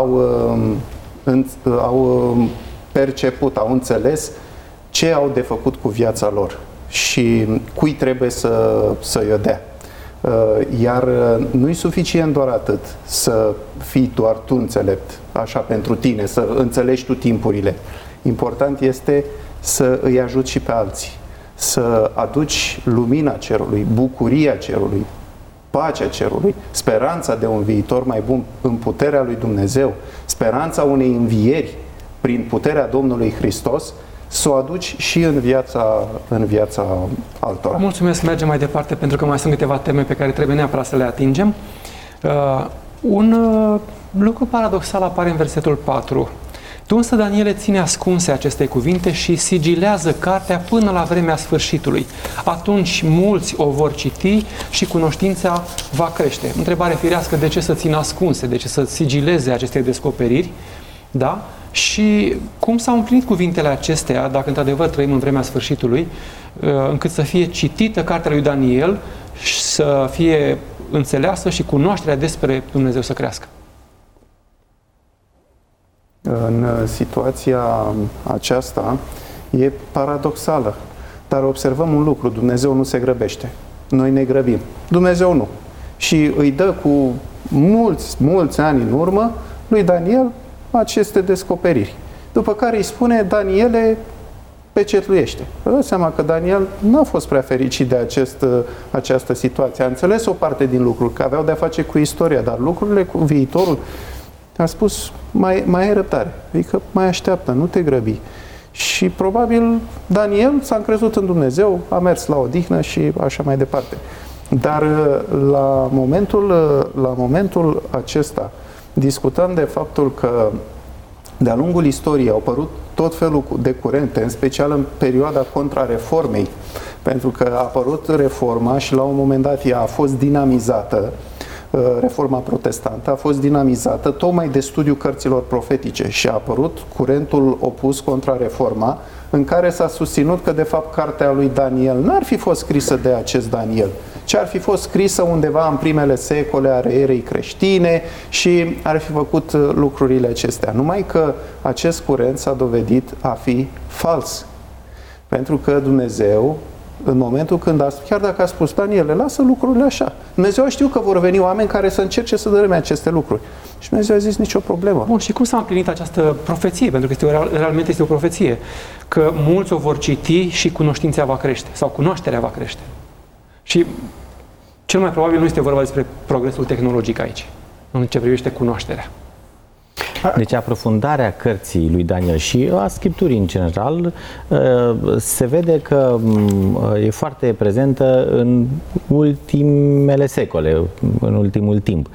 au perceput, au înțeles ce au de făcut cu viața lor și cui trebuie să-i o dea. Iar nu-i suficient doar atât să fii doar tu înțelept, așa pentru tine, să înțelegi tu timpurile. Important este să îi ajuți și pe alții, să aduci lumina cerului, bucuria cerului, pacea cerului, speranța de un viitor mai bun în puterea lui Dumnezeu, speranța unei învieri prin puterea Domnului Hristos, să o aduci și în viața altora. Mulțumesc, mergem mai departe pentru că mai sunt câteva teme pe care trebuie neapărat să le atingem. Un lucru paradoxal apare în versetul 4. Tu însă, Daniele, ține ascunse aceste cuvinte și sigilează cartea până la vremea sfârșitului. Atunci mulți o vor citi și cunoștința va crește. Întrebare firească, de ce să țină ascunse, de ce să sigileze aceste descoperiri? Da? Și cum s-au împlinit cuvintele acestea, dacă într-adevăr trăim în vremea sfârșitului, încât să fie citită cartea lui Daniel și să fie înțeleasă și cunoașterea despre Dumnezeu să crească? În situația aceasta e paradoxală, dar observăm un lucru, Dumnezeu nu se grăbește. Noi ne grăbim, Dumnezeu nu. Și îi dă cu mulți ani în urmă lui Daniel aceste descoperiri. După care îi spune, Daniele, pecetluiește. Vă dați seama că Daniel n-a fost prea fericit de această situație. A înțeles o parte din lucruri, că aveau de-a face cu istoria, dar lucrurile cu viitorul, a spus, mai ai răbdare, adică mai așteaptă, nu te grăbi. Și probabil Daniel s-a încrezut în Dumnezeu, a mers la odihnă și așa mai departe. Dar la momentul acesta discutăm de faptul că de-a lungul istoriei au apărut tot felul de curente, în special în perioada contrareformei, pentru că a apărut reforma și la un moment dat ea a fost dinamizată, reforma protestantă a fost dinamizată tocmai de studiul cărților profetice și a apărut curentul opus contra reforma, în care s-a susținut că de fapt cartea lui Daniel n-ar fi fost scrisă de acest Daniel, ci ar fi fost scrisă undeva în primele secole ale erei creștine și ar fi făcut lucrurile acestea. Numai că acest curent s-a dovedit a fi fals. Pentru că Dumnezeu, în momentul când chiar dacă a spus Daniele, lasă lucrurile așa. Dumnezeu a știut că vor veni oameni care să încerce să dărâme aceste lucruri. Și Dumnezeu a zis nicio problemă. Bun, și cum s-a împlinit această profeție? Pentru că realmente este o profeție. Că mulți o vor citi și cunoștința va crește. Sau cunoașterea va crește. Și cel mai probabil nu este vorba despre progresul tehnologic aici, în ce privește cunoașterea. Deci aprofundarea cărții lui Daniel și a Scripturii în general se vede că e foarte prezentă în ultimele secole, în ultimul timp.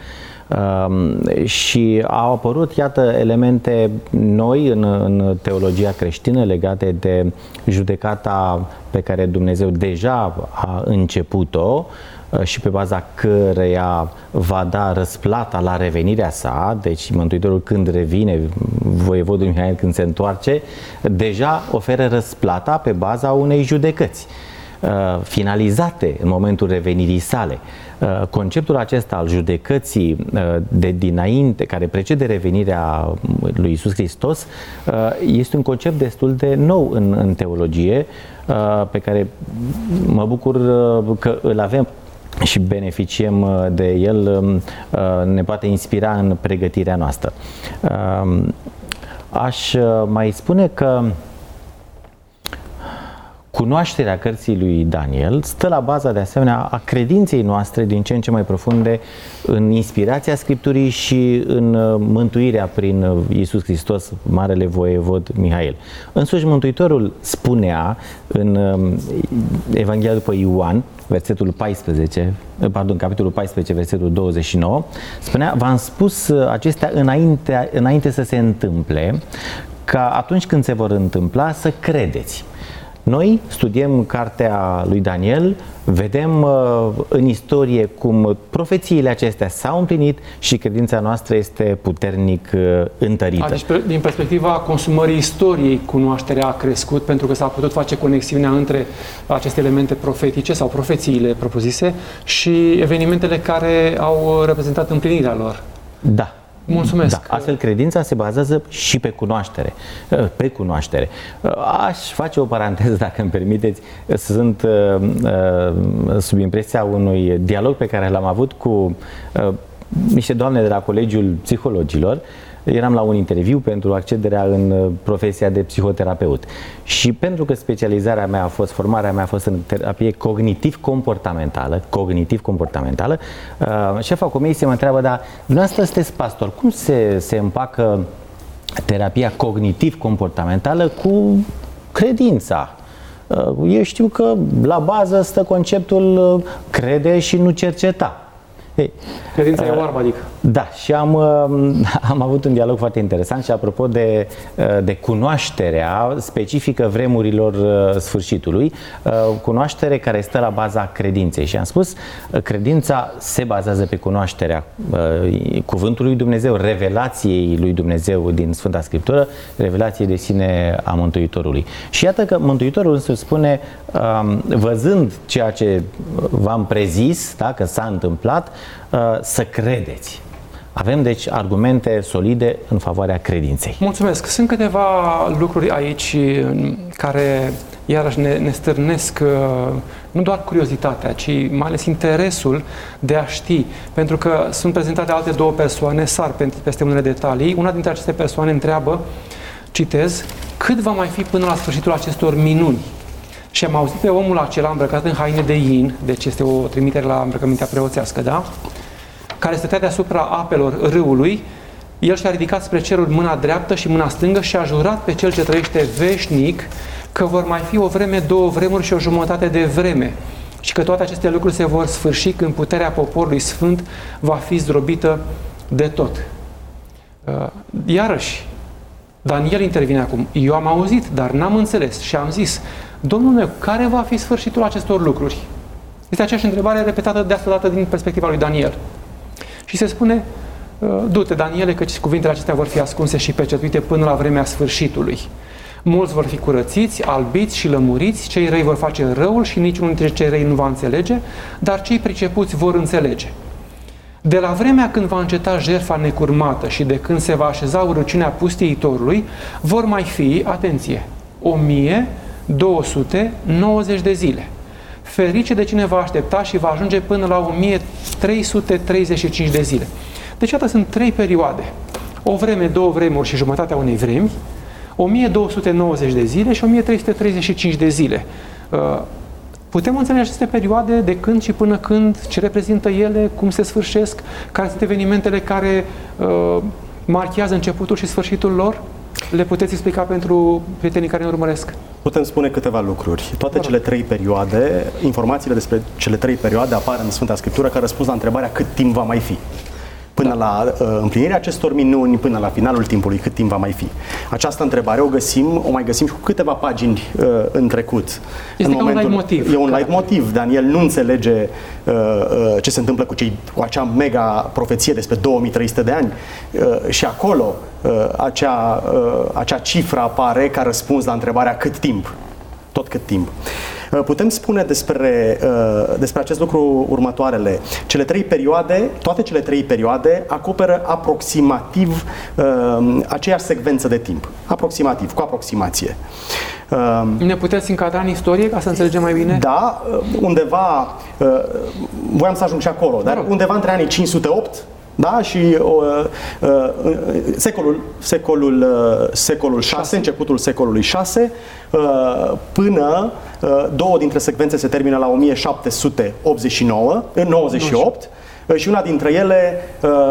Și au apărut, iată, elemente noi în teologia creștină legate de judecata pe care Dumnezeu deja a început-o și pe baza căreia va da răsplata la revenirea sa. Deci Mântuitorul când revine, voievodul Mihail când se întoarce, deja oferă răsplata pe baza unei judecăți finalizate în momentul revenirii sale. Conceptul acesta al judecății de dinainte, care precede revenirea lui Iisus Hristos, este un concept destul de nou în teologie, pe care mă bucur că îl avem și beneficiem de el, ne poate inspira în pregătirea noastră. Aș mai spune că cunoașterea cărții lui Daniel stă la baza, de asemenea, a credinței noastre din ce în ce mai profunde în inspirația Scripturii și în mântuirea prin Iisus Hristos, Marele Voievod Mihail. Însuși Mântuitorul spunea în Evanghelia după Ioan, capitolul 14, versetul 29, spunea: v-am spus acestea înainte să se întâmple, ca atunci când se vor întâmpla să credeți. Noi studiem cartea lui Daniel, vedem în istorie cum profețiile acestea s-au împlinit și credința noastră este puternic întărită. Deci, din perspectiva consumării istoriei, cunoașterea a crescut pentru că s-a putut face conexiunea între aceste elemente profetice sau profețiile propuse și evenimentele care au reprezentat împlinirea lor. Da. Mulțumesc. Da, astfel credința se bazează și pe cunoaștere. Aș face o paranteză, dacă îmi permiteți. Sunt sub impresia unui dialog pe care l-am avut cu niște doamne de la Colegiul Psihologilor. Eram la un interviu pentru accederea în profesia de psihoterapeut. Și pentru că formarea mea a fost în terapie cognitiv-comportamentală, șefa comisiei mă întreabă: dar dumneavoastră sunteți pastor, cum se împacă terapia cognitiv-comportamentală cu credința? Eu știu că la bază stă conceptul crede și nu cerceta. Credința e oarbă, adică. Da, și am avut un dialog foarte interesant și apropo de cunoașterea specifică vremurilor sfârșitului, cunoaștere care stă la baza credinței. Și am spus, credința se bazează pe cunoașterea cuvântului lui Dumnezeu, revelației lui Dumnezeu din Sfânta Scriptură, revelației de sine a Mântuitorului. Și iată că Mântuitorul însuși spune, văzând ceea ce v-am prezis, da, că s-a întâmplat, să credeți. Avem, deci, argumente solide în favoarea credinței. Mulțumesc! Sunt câteva lucruri aici care, iarăși, ne stârnesc nu doar curiozitatea, ci mai ales interesul de a ști. Pentru că sunt prezentate alte două persoane, sar peste unele detalii. Una dintre aceste persoane întreabă, citez, cât va mai fi până la sfârșitul acestor minuni? Și am auzit pe omul acela îmbrăcat în haine de in, deci este o trimitere la îmbrăcămintea preoțească, da? Care stătea deasupra apelor râului. El și-a ridicat spre ceruri mâna dreaptă și mâna stângă și a jurat pe Cel ce trăiește veșnic că vor mai fi o vreme, două vremuri și o jumătate de vreme și că toate aceste lucruri se vor sfârși când puterea poporului sfânt va fi zdrobită de tot. Iarăși, Daniel intervine acum. Eu am auzit, dar n-am înțeles și am zis: Domnul meu, care va fi sfârșitul acestor lucruri? Este aceeași întrebare repetată de asta dată din perspectiva lui Daniel. Și se spune: du-te, Daniele, căci cuvintele acestea vor fi ascunse și pecetuite până la vremea sfârșitului. Mulți vor fi curățiți, albiți și lămuriți, cei răi vor face răul și niciunul dintre cei răi nu va înțelege, dar cei pricepuți vor înțelege. De la vremea când va înceta jertfa necurmată și de când se va așeza urăciunea pustiitorului, vor mai fi, atenție, 1290 de zile. Ferice de cine va aștepta și va ajunge până la 1335 de zile. Deci, iată, sunt 3 perioade. O vreme, 2 vremuri și jumătatea unei vremi, 1290 de zile și 1335 de zile. Putem înțelege aceste perioade de când și până când, ce reprezintă ele, cum se sfârșesc, care sunt evenimentele care marchează începutul și sfârșitul lor? Le puteți explica pentru prietenii care ne urmăresc? Putem spune câteva lucruri. Toate cele 3 perioade, informațiile despre cele 3 perioade apar în Sfânta Scriptură ca răspuns la întrebarea cât timp va mai fi. Până la împlinirea acestor minuni, până la finalul timpului, cât timp va mai fi? Această întrebare o mai găsim și cu câteva pagini în trecut. Este un leitmotiv. E un leitmotiv. Daniel nu înțelege ce se întâmplă cu acea mega profeție despre 2300 de ani și acolo acea cifră apare ca răspuns la întrebarea cât timp. Tot cât timp. Putem spune despre acest lucru următoarele. Toate cele 3 perioade acoperă aproximativ aceeași secvență de timp. Aproximativ, cu aproximație. Ne puteți încadra în istorie ca să înțelegem mai bine? Da, undeva, voiam să ajung și acolo, dar undeva între anii 508, da, și secolul 6, începutul secolului 6, până 2 dintre secvențe se termină la 1798 și una dintre ele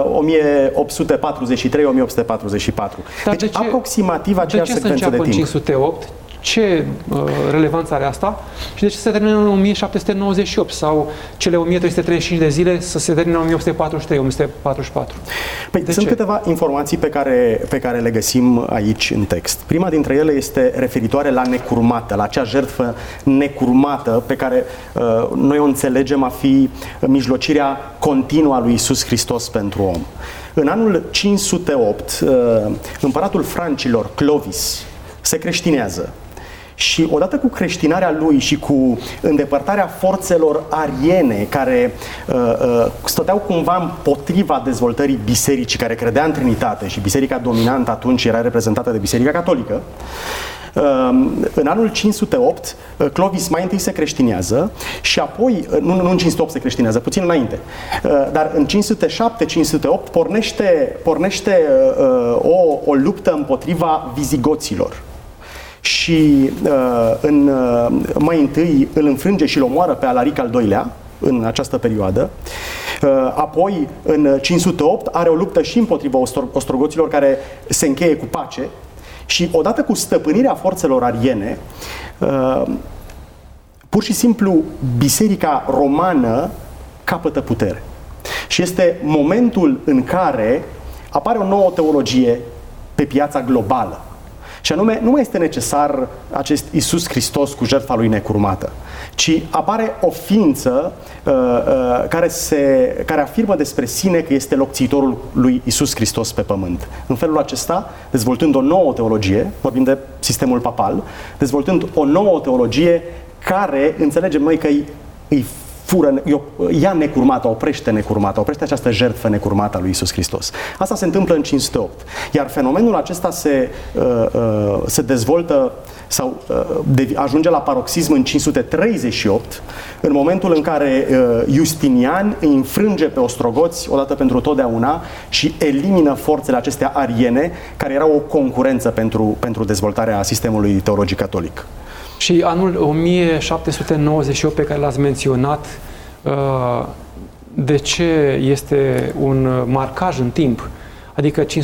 1843-1844. Deci aproximativ aceeași secvență de timp. De ce să înceapă în 508? Ce relevanță are asta? Și de ce se termină în 1798 sau cele 1335 de zile să se termină în 1843-1844? Păi sunt câteva informații pe care le găsim aici în text. Prima dintre ele este referitoare la necurmată, la acea jertfă necurmată pe care noi o înțelegem a fi mijlocirea continuă a lui Iisus Hristos pentru om. În anul 508, împăratul francilor, Clovis, se creștinează. Și odată cu creștinarea lui și cu îndepărtarea forțelor ariene care stăteau cumva împotriva dezvoltării bisericii, care credea în Trinitate, și biserica dominantă atunci era reprezentată de Biserica Catolică, în anul 508, Clovis mai întâi se creștinează și apoi, nu în 508 se creștinează, puțin înainte, dar în 507-508 pornește o luptă împotriva vizigoților. Și mai întâi îl înfrânge și îl omoară pe Alaric al II-lea în această perioadă. Apoi, în 508, are o luptă și împotriva ostrogoților care se încheie cu pace. Și odată cu stăpânirea forțelor ariene, pur și simplu Biserica Romană capătă putere. Și este momentul în care apare o nouă teologie pe piața globală. Și anume, nu mai este necesar acest Iisus Hristos cu jertfa lui necurmată, ci apare o ființă care afirmă despre sine că este locțitorul lui Iisus Hristos pe pământ. În felul acesta, dezvoltând o nouă teologie, vorbim de sistemul papal, dezvoltând o nouă teologie care înțelegem noi că ia necurmată, oprește această jertfă necurmată a lui Iisus Hristos. Asta se întâmplă în 508. Iar fenomenul acesta se dezvoltă sau ajunge la paroxism în 538, în momentul în care Justinian îi înfrânge pe ostrogoți odată pentru totdeauna și elimină forțele acestea ariene, care erau o concurență pentru dezvoltarea sistemului teologic catolic. Și anul 1798 pe care l-ați menționat, de ce este un marcaj în timp? Adică 508-1798.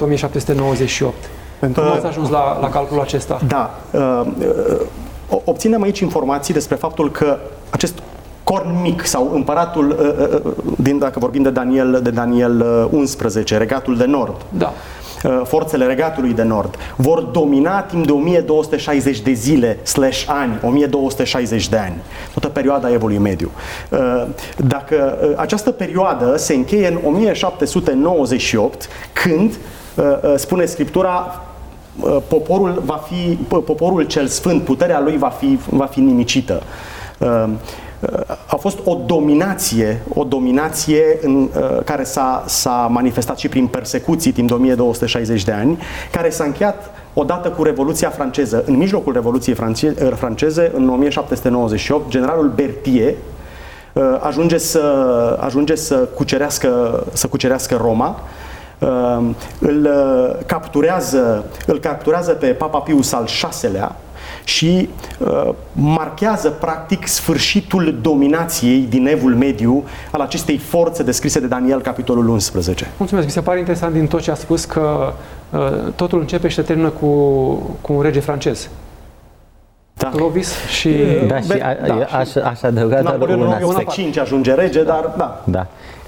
Cum ați ajuns la calculul acesta? Da. Obținem aici informații despre faptul că acest corn mic sau împăratul, dacă vorbim de Daniel 11, Regatul de Nord, da, forțele Regatului de Nord, vor domina timp de 1260 de zile /ani, 1260 de ani, toată perioada Evului Mediu. Dacă această perioadă se încheie în 1798, când, spune Scriptura, poporul cel sfânt, puterea lui va fi nimicită. A fost o dominație care s-a manifestat și prin persecuții timp de 1260 de ani, care s-a încheiat odată cu Revoluția franceză. În mijlocul Revoluției franceze, în 1798, generalul Berthier ajunge să cucerească Roma. Îl capturează pe Papa Pius al VI-lea și marchează practic sfârșitul dominației din Evul Mediu al acestei forțe descrise de Daniel, capitolul 11. Mulțumesc, mi se pare interesant din tot ce a spus că totul începe și se termină cu un rege francez. Da. Clovis și... Da, și aș adăuga doar un aspect. 5 ajunge rege, dar da. Da.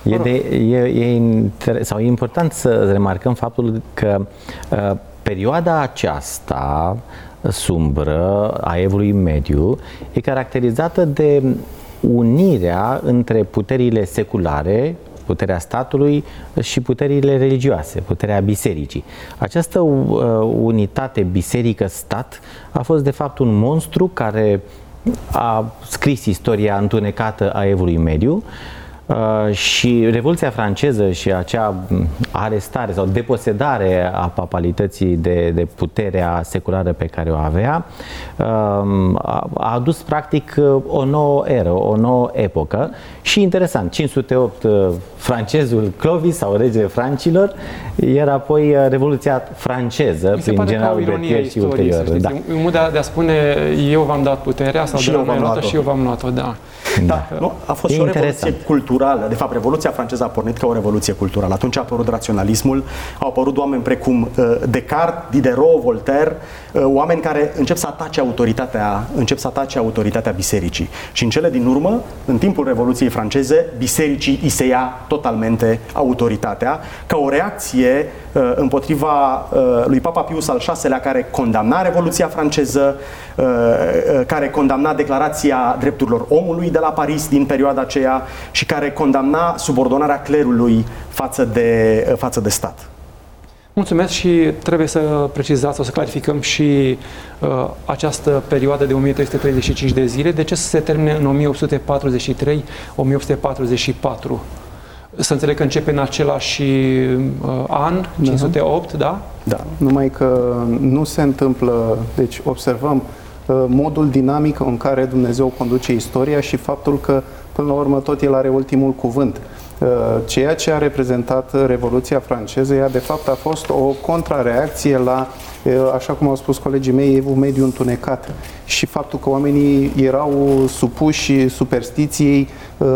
E important să remarcăm faptul că perioada aceasta sumbră a Evului Mediu e caracterizată de unirea între puterile seculare, puterea statului și puterile religioase, puterea bisericii. Această unitate biserică-stat a fost de fapt un monstru care a scris istoria întunecată a Evului Mediu. Și Revoluția franceză și acea arestare sau deposedare a papalității de puterea seculară pe care o avea a adus practic o nouă eră, o nouă epocă. Și interesant, 508 francezul Clovis sau regele francilor, iar apoi Revoluția franceză prin generalul Berthier și ulterior. Da. Un mod de a spune eu v-am dat puterea sau și eu v-am luat-o. Și eu v-am luat-o, da. Da, nu, a fost și o revoluție culturală. De fapt, Revoluția franceză a pornit ca o revoluție culturală. Atunci a apărut raționalismul, au apărut oameni precum Descartes, Diderot, Voltaire, oameni care încep să atace autoritatea bisericii. Și în cele din urmă, în timpul Revoluției franceze, bisericii îi se ia totalmente autoritatea, ca o reacție împotriva lui Papa Pius al VI-lea, care condamna Revoluția franceză, care condamna Declarația Drepturilor Omului de la Paris din perioada aceea și care condamna subordonarea clerului față de stat. Mulțumesc și trebuie să precizați, o să clarificăm și această perioadă de 1335 de zile. De ce să se termine în 1843-1844? Să înțeleg că începe în același an, 508, da? Da, numai că nu se întâmplă, deci observăm modul dinamic în care Dumnezeu conduce istoria și faptul că, până la urmă, tot El are ultimul cuvânt. Ceea ce a reprezentat Revoluția franceză, ea de fapt a fost o contrareacție la, așa cum au spus colegii mei, Evul Mediu întunecat și faptul că oamenii erau supuși superstiției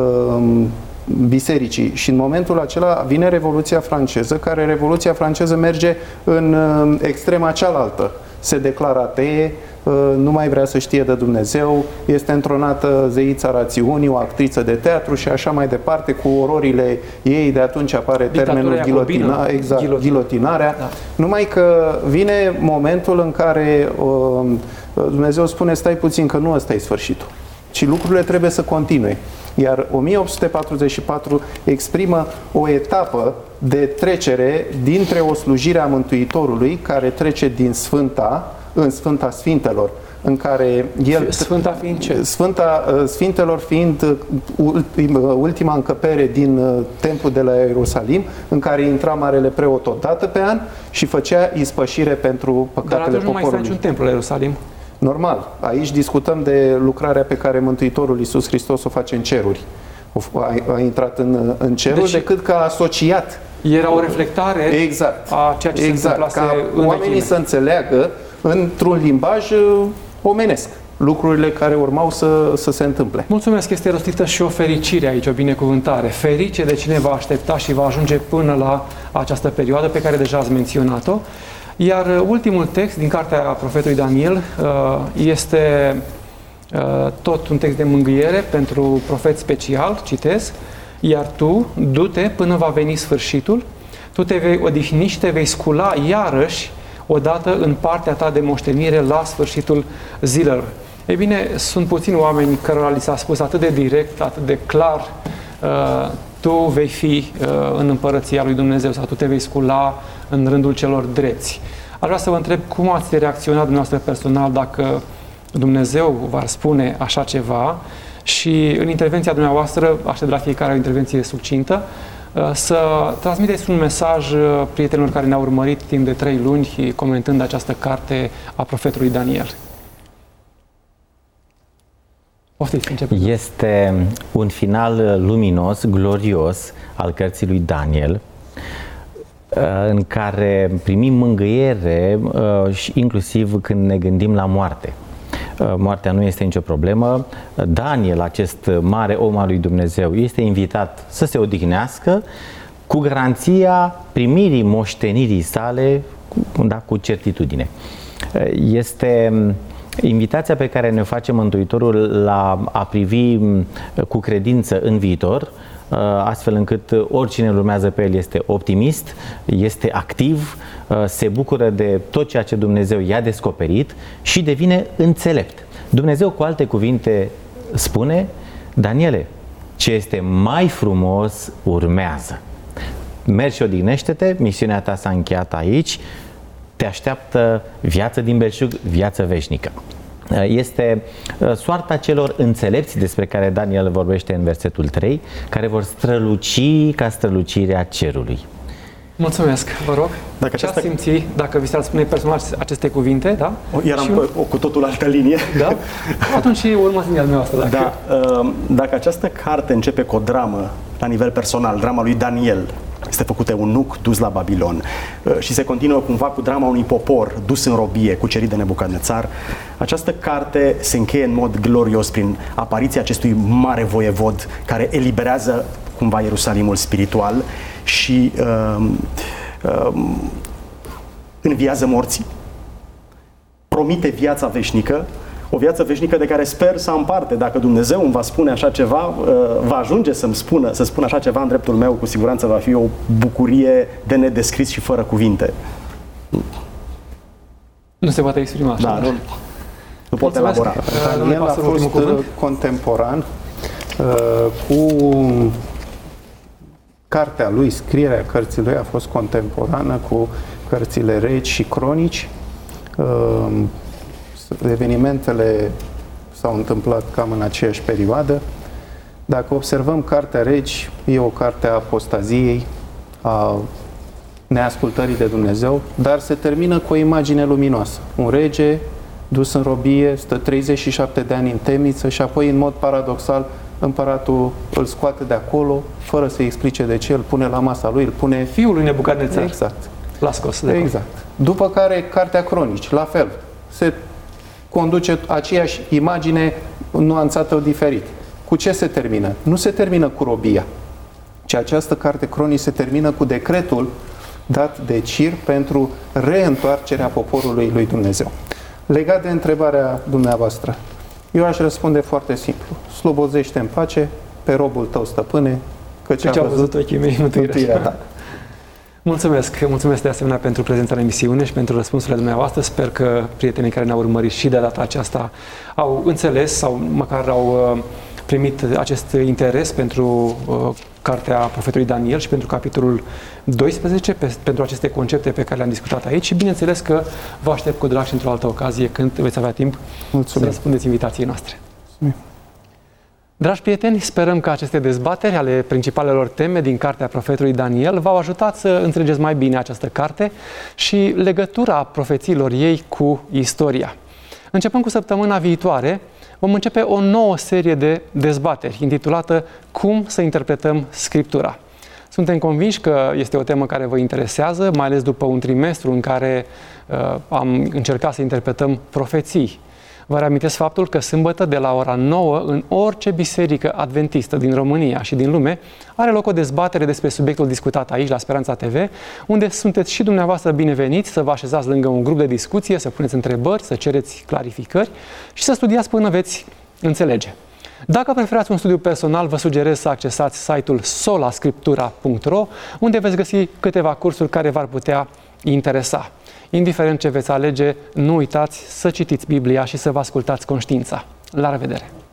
bisericii. Și în momentul acela vine Revoluția franceză, care Revoluția franceză merge în extrema cealaltă. Se declară atee, nu mai vrea să știe de Dumnezeu, este întronată zeița rațiunii, o actriță de teatru și așa mai departe, cu ororile ei. De atunci apare termenul ghilotinarea. Da. Numai că vine momentul în care Dumnezeu spune: stai puțin, că nu ăsta e sfârșitul, ci lucrurile trebuie să continue. Iar 1844 exprimă o etapă de trecere dintre o slujire a Mântuitorului, care trece din Sfânta în Sfânta Sfintelor, în care el... Sfânta fiind ce? Sfânta Sfintelor fiind ultima încăpere din templul de la Ierusalim, în care intra Marele Preot o dată pe an și făcea ispășire pentru păcatele poporului. Dar atunci nu mai stai niciun templu la Ierusalim. Normal. Aici discutăm de lucrarea pe care Mântuitorul Iisus Hristos o face în ceruri. A intrat în ceruri, deci, decât ca asociat. Era o reflectare a ceea ce se întâmplase ca în oamenii vechime. să înțeleagă într-un limbaj omenesc lucrurile care urmau să se întâmple. Mulțumesc, este rostită și o fericire aici, o binecuvântare. Ferice de cine va aștepta și va ajunge până la această perioadă pe care deja ați menționat-o. Iar ultimul text din cartea profetului Daniel este tot un text de mângâiere pentru profet special, citez: iar tu, du-te până va veni sfârșitul, tu te vei odihni și te vei scula iarăși odată în partea ta de moștenire la sfârșitul zilelor. Ei bine, sunt puțini oameni cărora li s-a spus atât de direct, atât de clar: tu vei fi în împărăția lui Dumnezeu sau tu te vei scula în rândul celor drepți. Aș vrea să vă întreb cum ați reacționat dumneavoastră personal dacă Dumnezeu v-ar spune așa ceva și în intervenția dumneavoastră, aștept de la fiecare o intervenție succintă, să transmiteți un mesaj prietenilor care ne-au urmărit timp de 3 luni comentând această carte a profetului Daniel. Este un final luminos, glorios al cărții lui Daniel, în care primim mângâiere și inclusiv când ne gândim la moarte. Moartea nu este nicio problemă. Daniel, acest mare om al lui Dumnezeu, este invitat să se odihnească cu garanția primirii moștenirii sale, cu certitudine. Este invitația pe care ne-o face Mântuitorul la a privi cu credință în viitor, astfel încât oricine îl urmează pe el este optimist, este activ, se bucură de tot ceea ce Dumnezeu i-a descoperit și devine înțelept. Dumnezeu, cu alte cuvinte, spune: Daniele, ce este mai frumos urmează. Mergi și odihnește-te, misiunea ta s-a încheiat aici, te așteaptă viață din belșug, viață veșnică. Este soarta celor înțelepți despre care Daniel vorbește în versetul 3, care vor străluci ca strălucirea cerului. Mulțumesc, vă rog. Ce ați simți dacă vi s-ar spune personal aceste cuvinte, da? Eram pe cu totul altă linie. Da? Atunci urmați linia dumneavoastră. Dacă această carte începe cu o dramă la nivel personal, drama lui Daniel, este făcută eunuc dus la Babilon și se continuă cumva cu drama unui popor dus în robie, cucerit de Nebucadnețar, această carte se încheie în mod glorios prin apariția acestui mare voievod care eliberează cumva Ierusalimul spiritual și înviază morții, promite viața veșnică, o viață veșnică de care sper să am parte. Dacă Dumnezeu îmi va spune așa ceva, va ajunge să spun așa ceva în dreptul meu, cu siguranță va fi o bucurie de nedescris și fără cuvinte. Nu se poate exprima așa. Da, nu pot elabora. Daniel a fost contemporan cu cartea lui, scrierea cărții lui a fost contemporană cu cărțile Regi și Cronici. Evenimentele s-au întâmplat cam în aceeași perioadă. Dacă observăm Cartea Regi, e o carte a apostaziei, a neascultării de Dumnezeu, dar se termină cu o imagine luminoasă. Un rege dus în robie, stă 37 de ani în temniță și apoi, în mod paradoxal, împăratul îl scoate de acolo, fără să-i explice de ce, îl pune la masa lui, îl pune... Fiul lui Nebucadnețar. Exact. L-a scos de exact. După care, Cartea Cronici, la fel, se conduce aceeași imagine nuanțată diferit. Cu ce se termină? Nu se termină cu robia, ci această carte Cronici se termină cu decretul dat de Cir pentru reîntoarcerea poporului lui Dumnezeu. Legat de întrebarea dumneavoastră, eu aș răspunde foarte simplu. Slobozește în pace pe robul tău, stăpâne, căci a văzut ochii mei mântuirea ta. Mulțumesc de asemenea pentru prezența în emisiune și pentru răspunsurile dumneavoastră. Sper că prietenii care ne-au urmărit și de data aceasta au înțeles sau măcar au primit acest interes pentru cartea profetului Daniel și pentru capitolul 12, pentru aceste concepte pe care le-am discutat aici și bineînțeles că vă aștept cu drag și într-o altă ocazie când veți avea timp să răspundeți invitației noastre. Dragi prieteni, sperăm că aceste dezbateri ale principalelor teme din cartea profetului Daniel v-au ajutat să înțelegeți mai bine această carte și legătura profețiilor ei cu istoria. Începând cu săptămâna viitoare, vom începe o nouă serie de dezbateri intitulată Cum să interpretăm Scriptura. Suntem convinși că este o temă care vă interesează, mai ales după un trimestru în care am încercat să interpretăm profeții. Vă reamintesc faptul că sâmbătă de la ora 9 în orice biserică adventistă din România și din lume are loc o dezbatere despre subiectul discutat aici la Speranța TV, unde sunteți și dumneavoastră bineveniți să vă așezați lângă un grup de discuție, să puneți întrebări, să cereți clarificări și să studiați până veți înțelege. Dacă preferați un studiu personal, vă sugerez să accesați site-ul solascriptura.ro, unde veți găsi câteva cursuri care v-ar putea interesa. Indiferent ce veți alege, nu uitați să citiți Biblia și să vă ascultați conștiința. La revedere!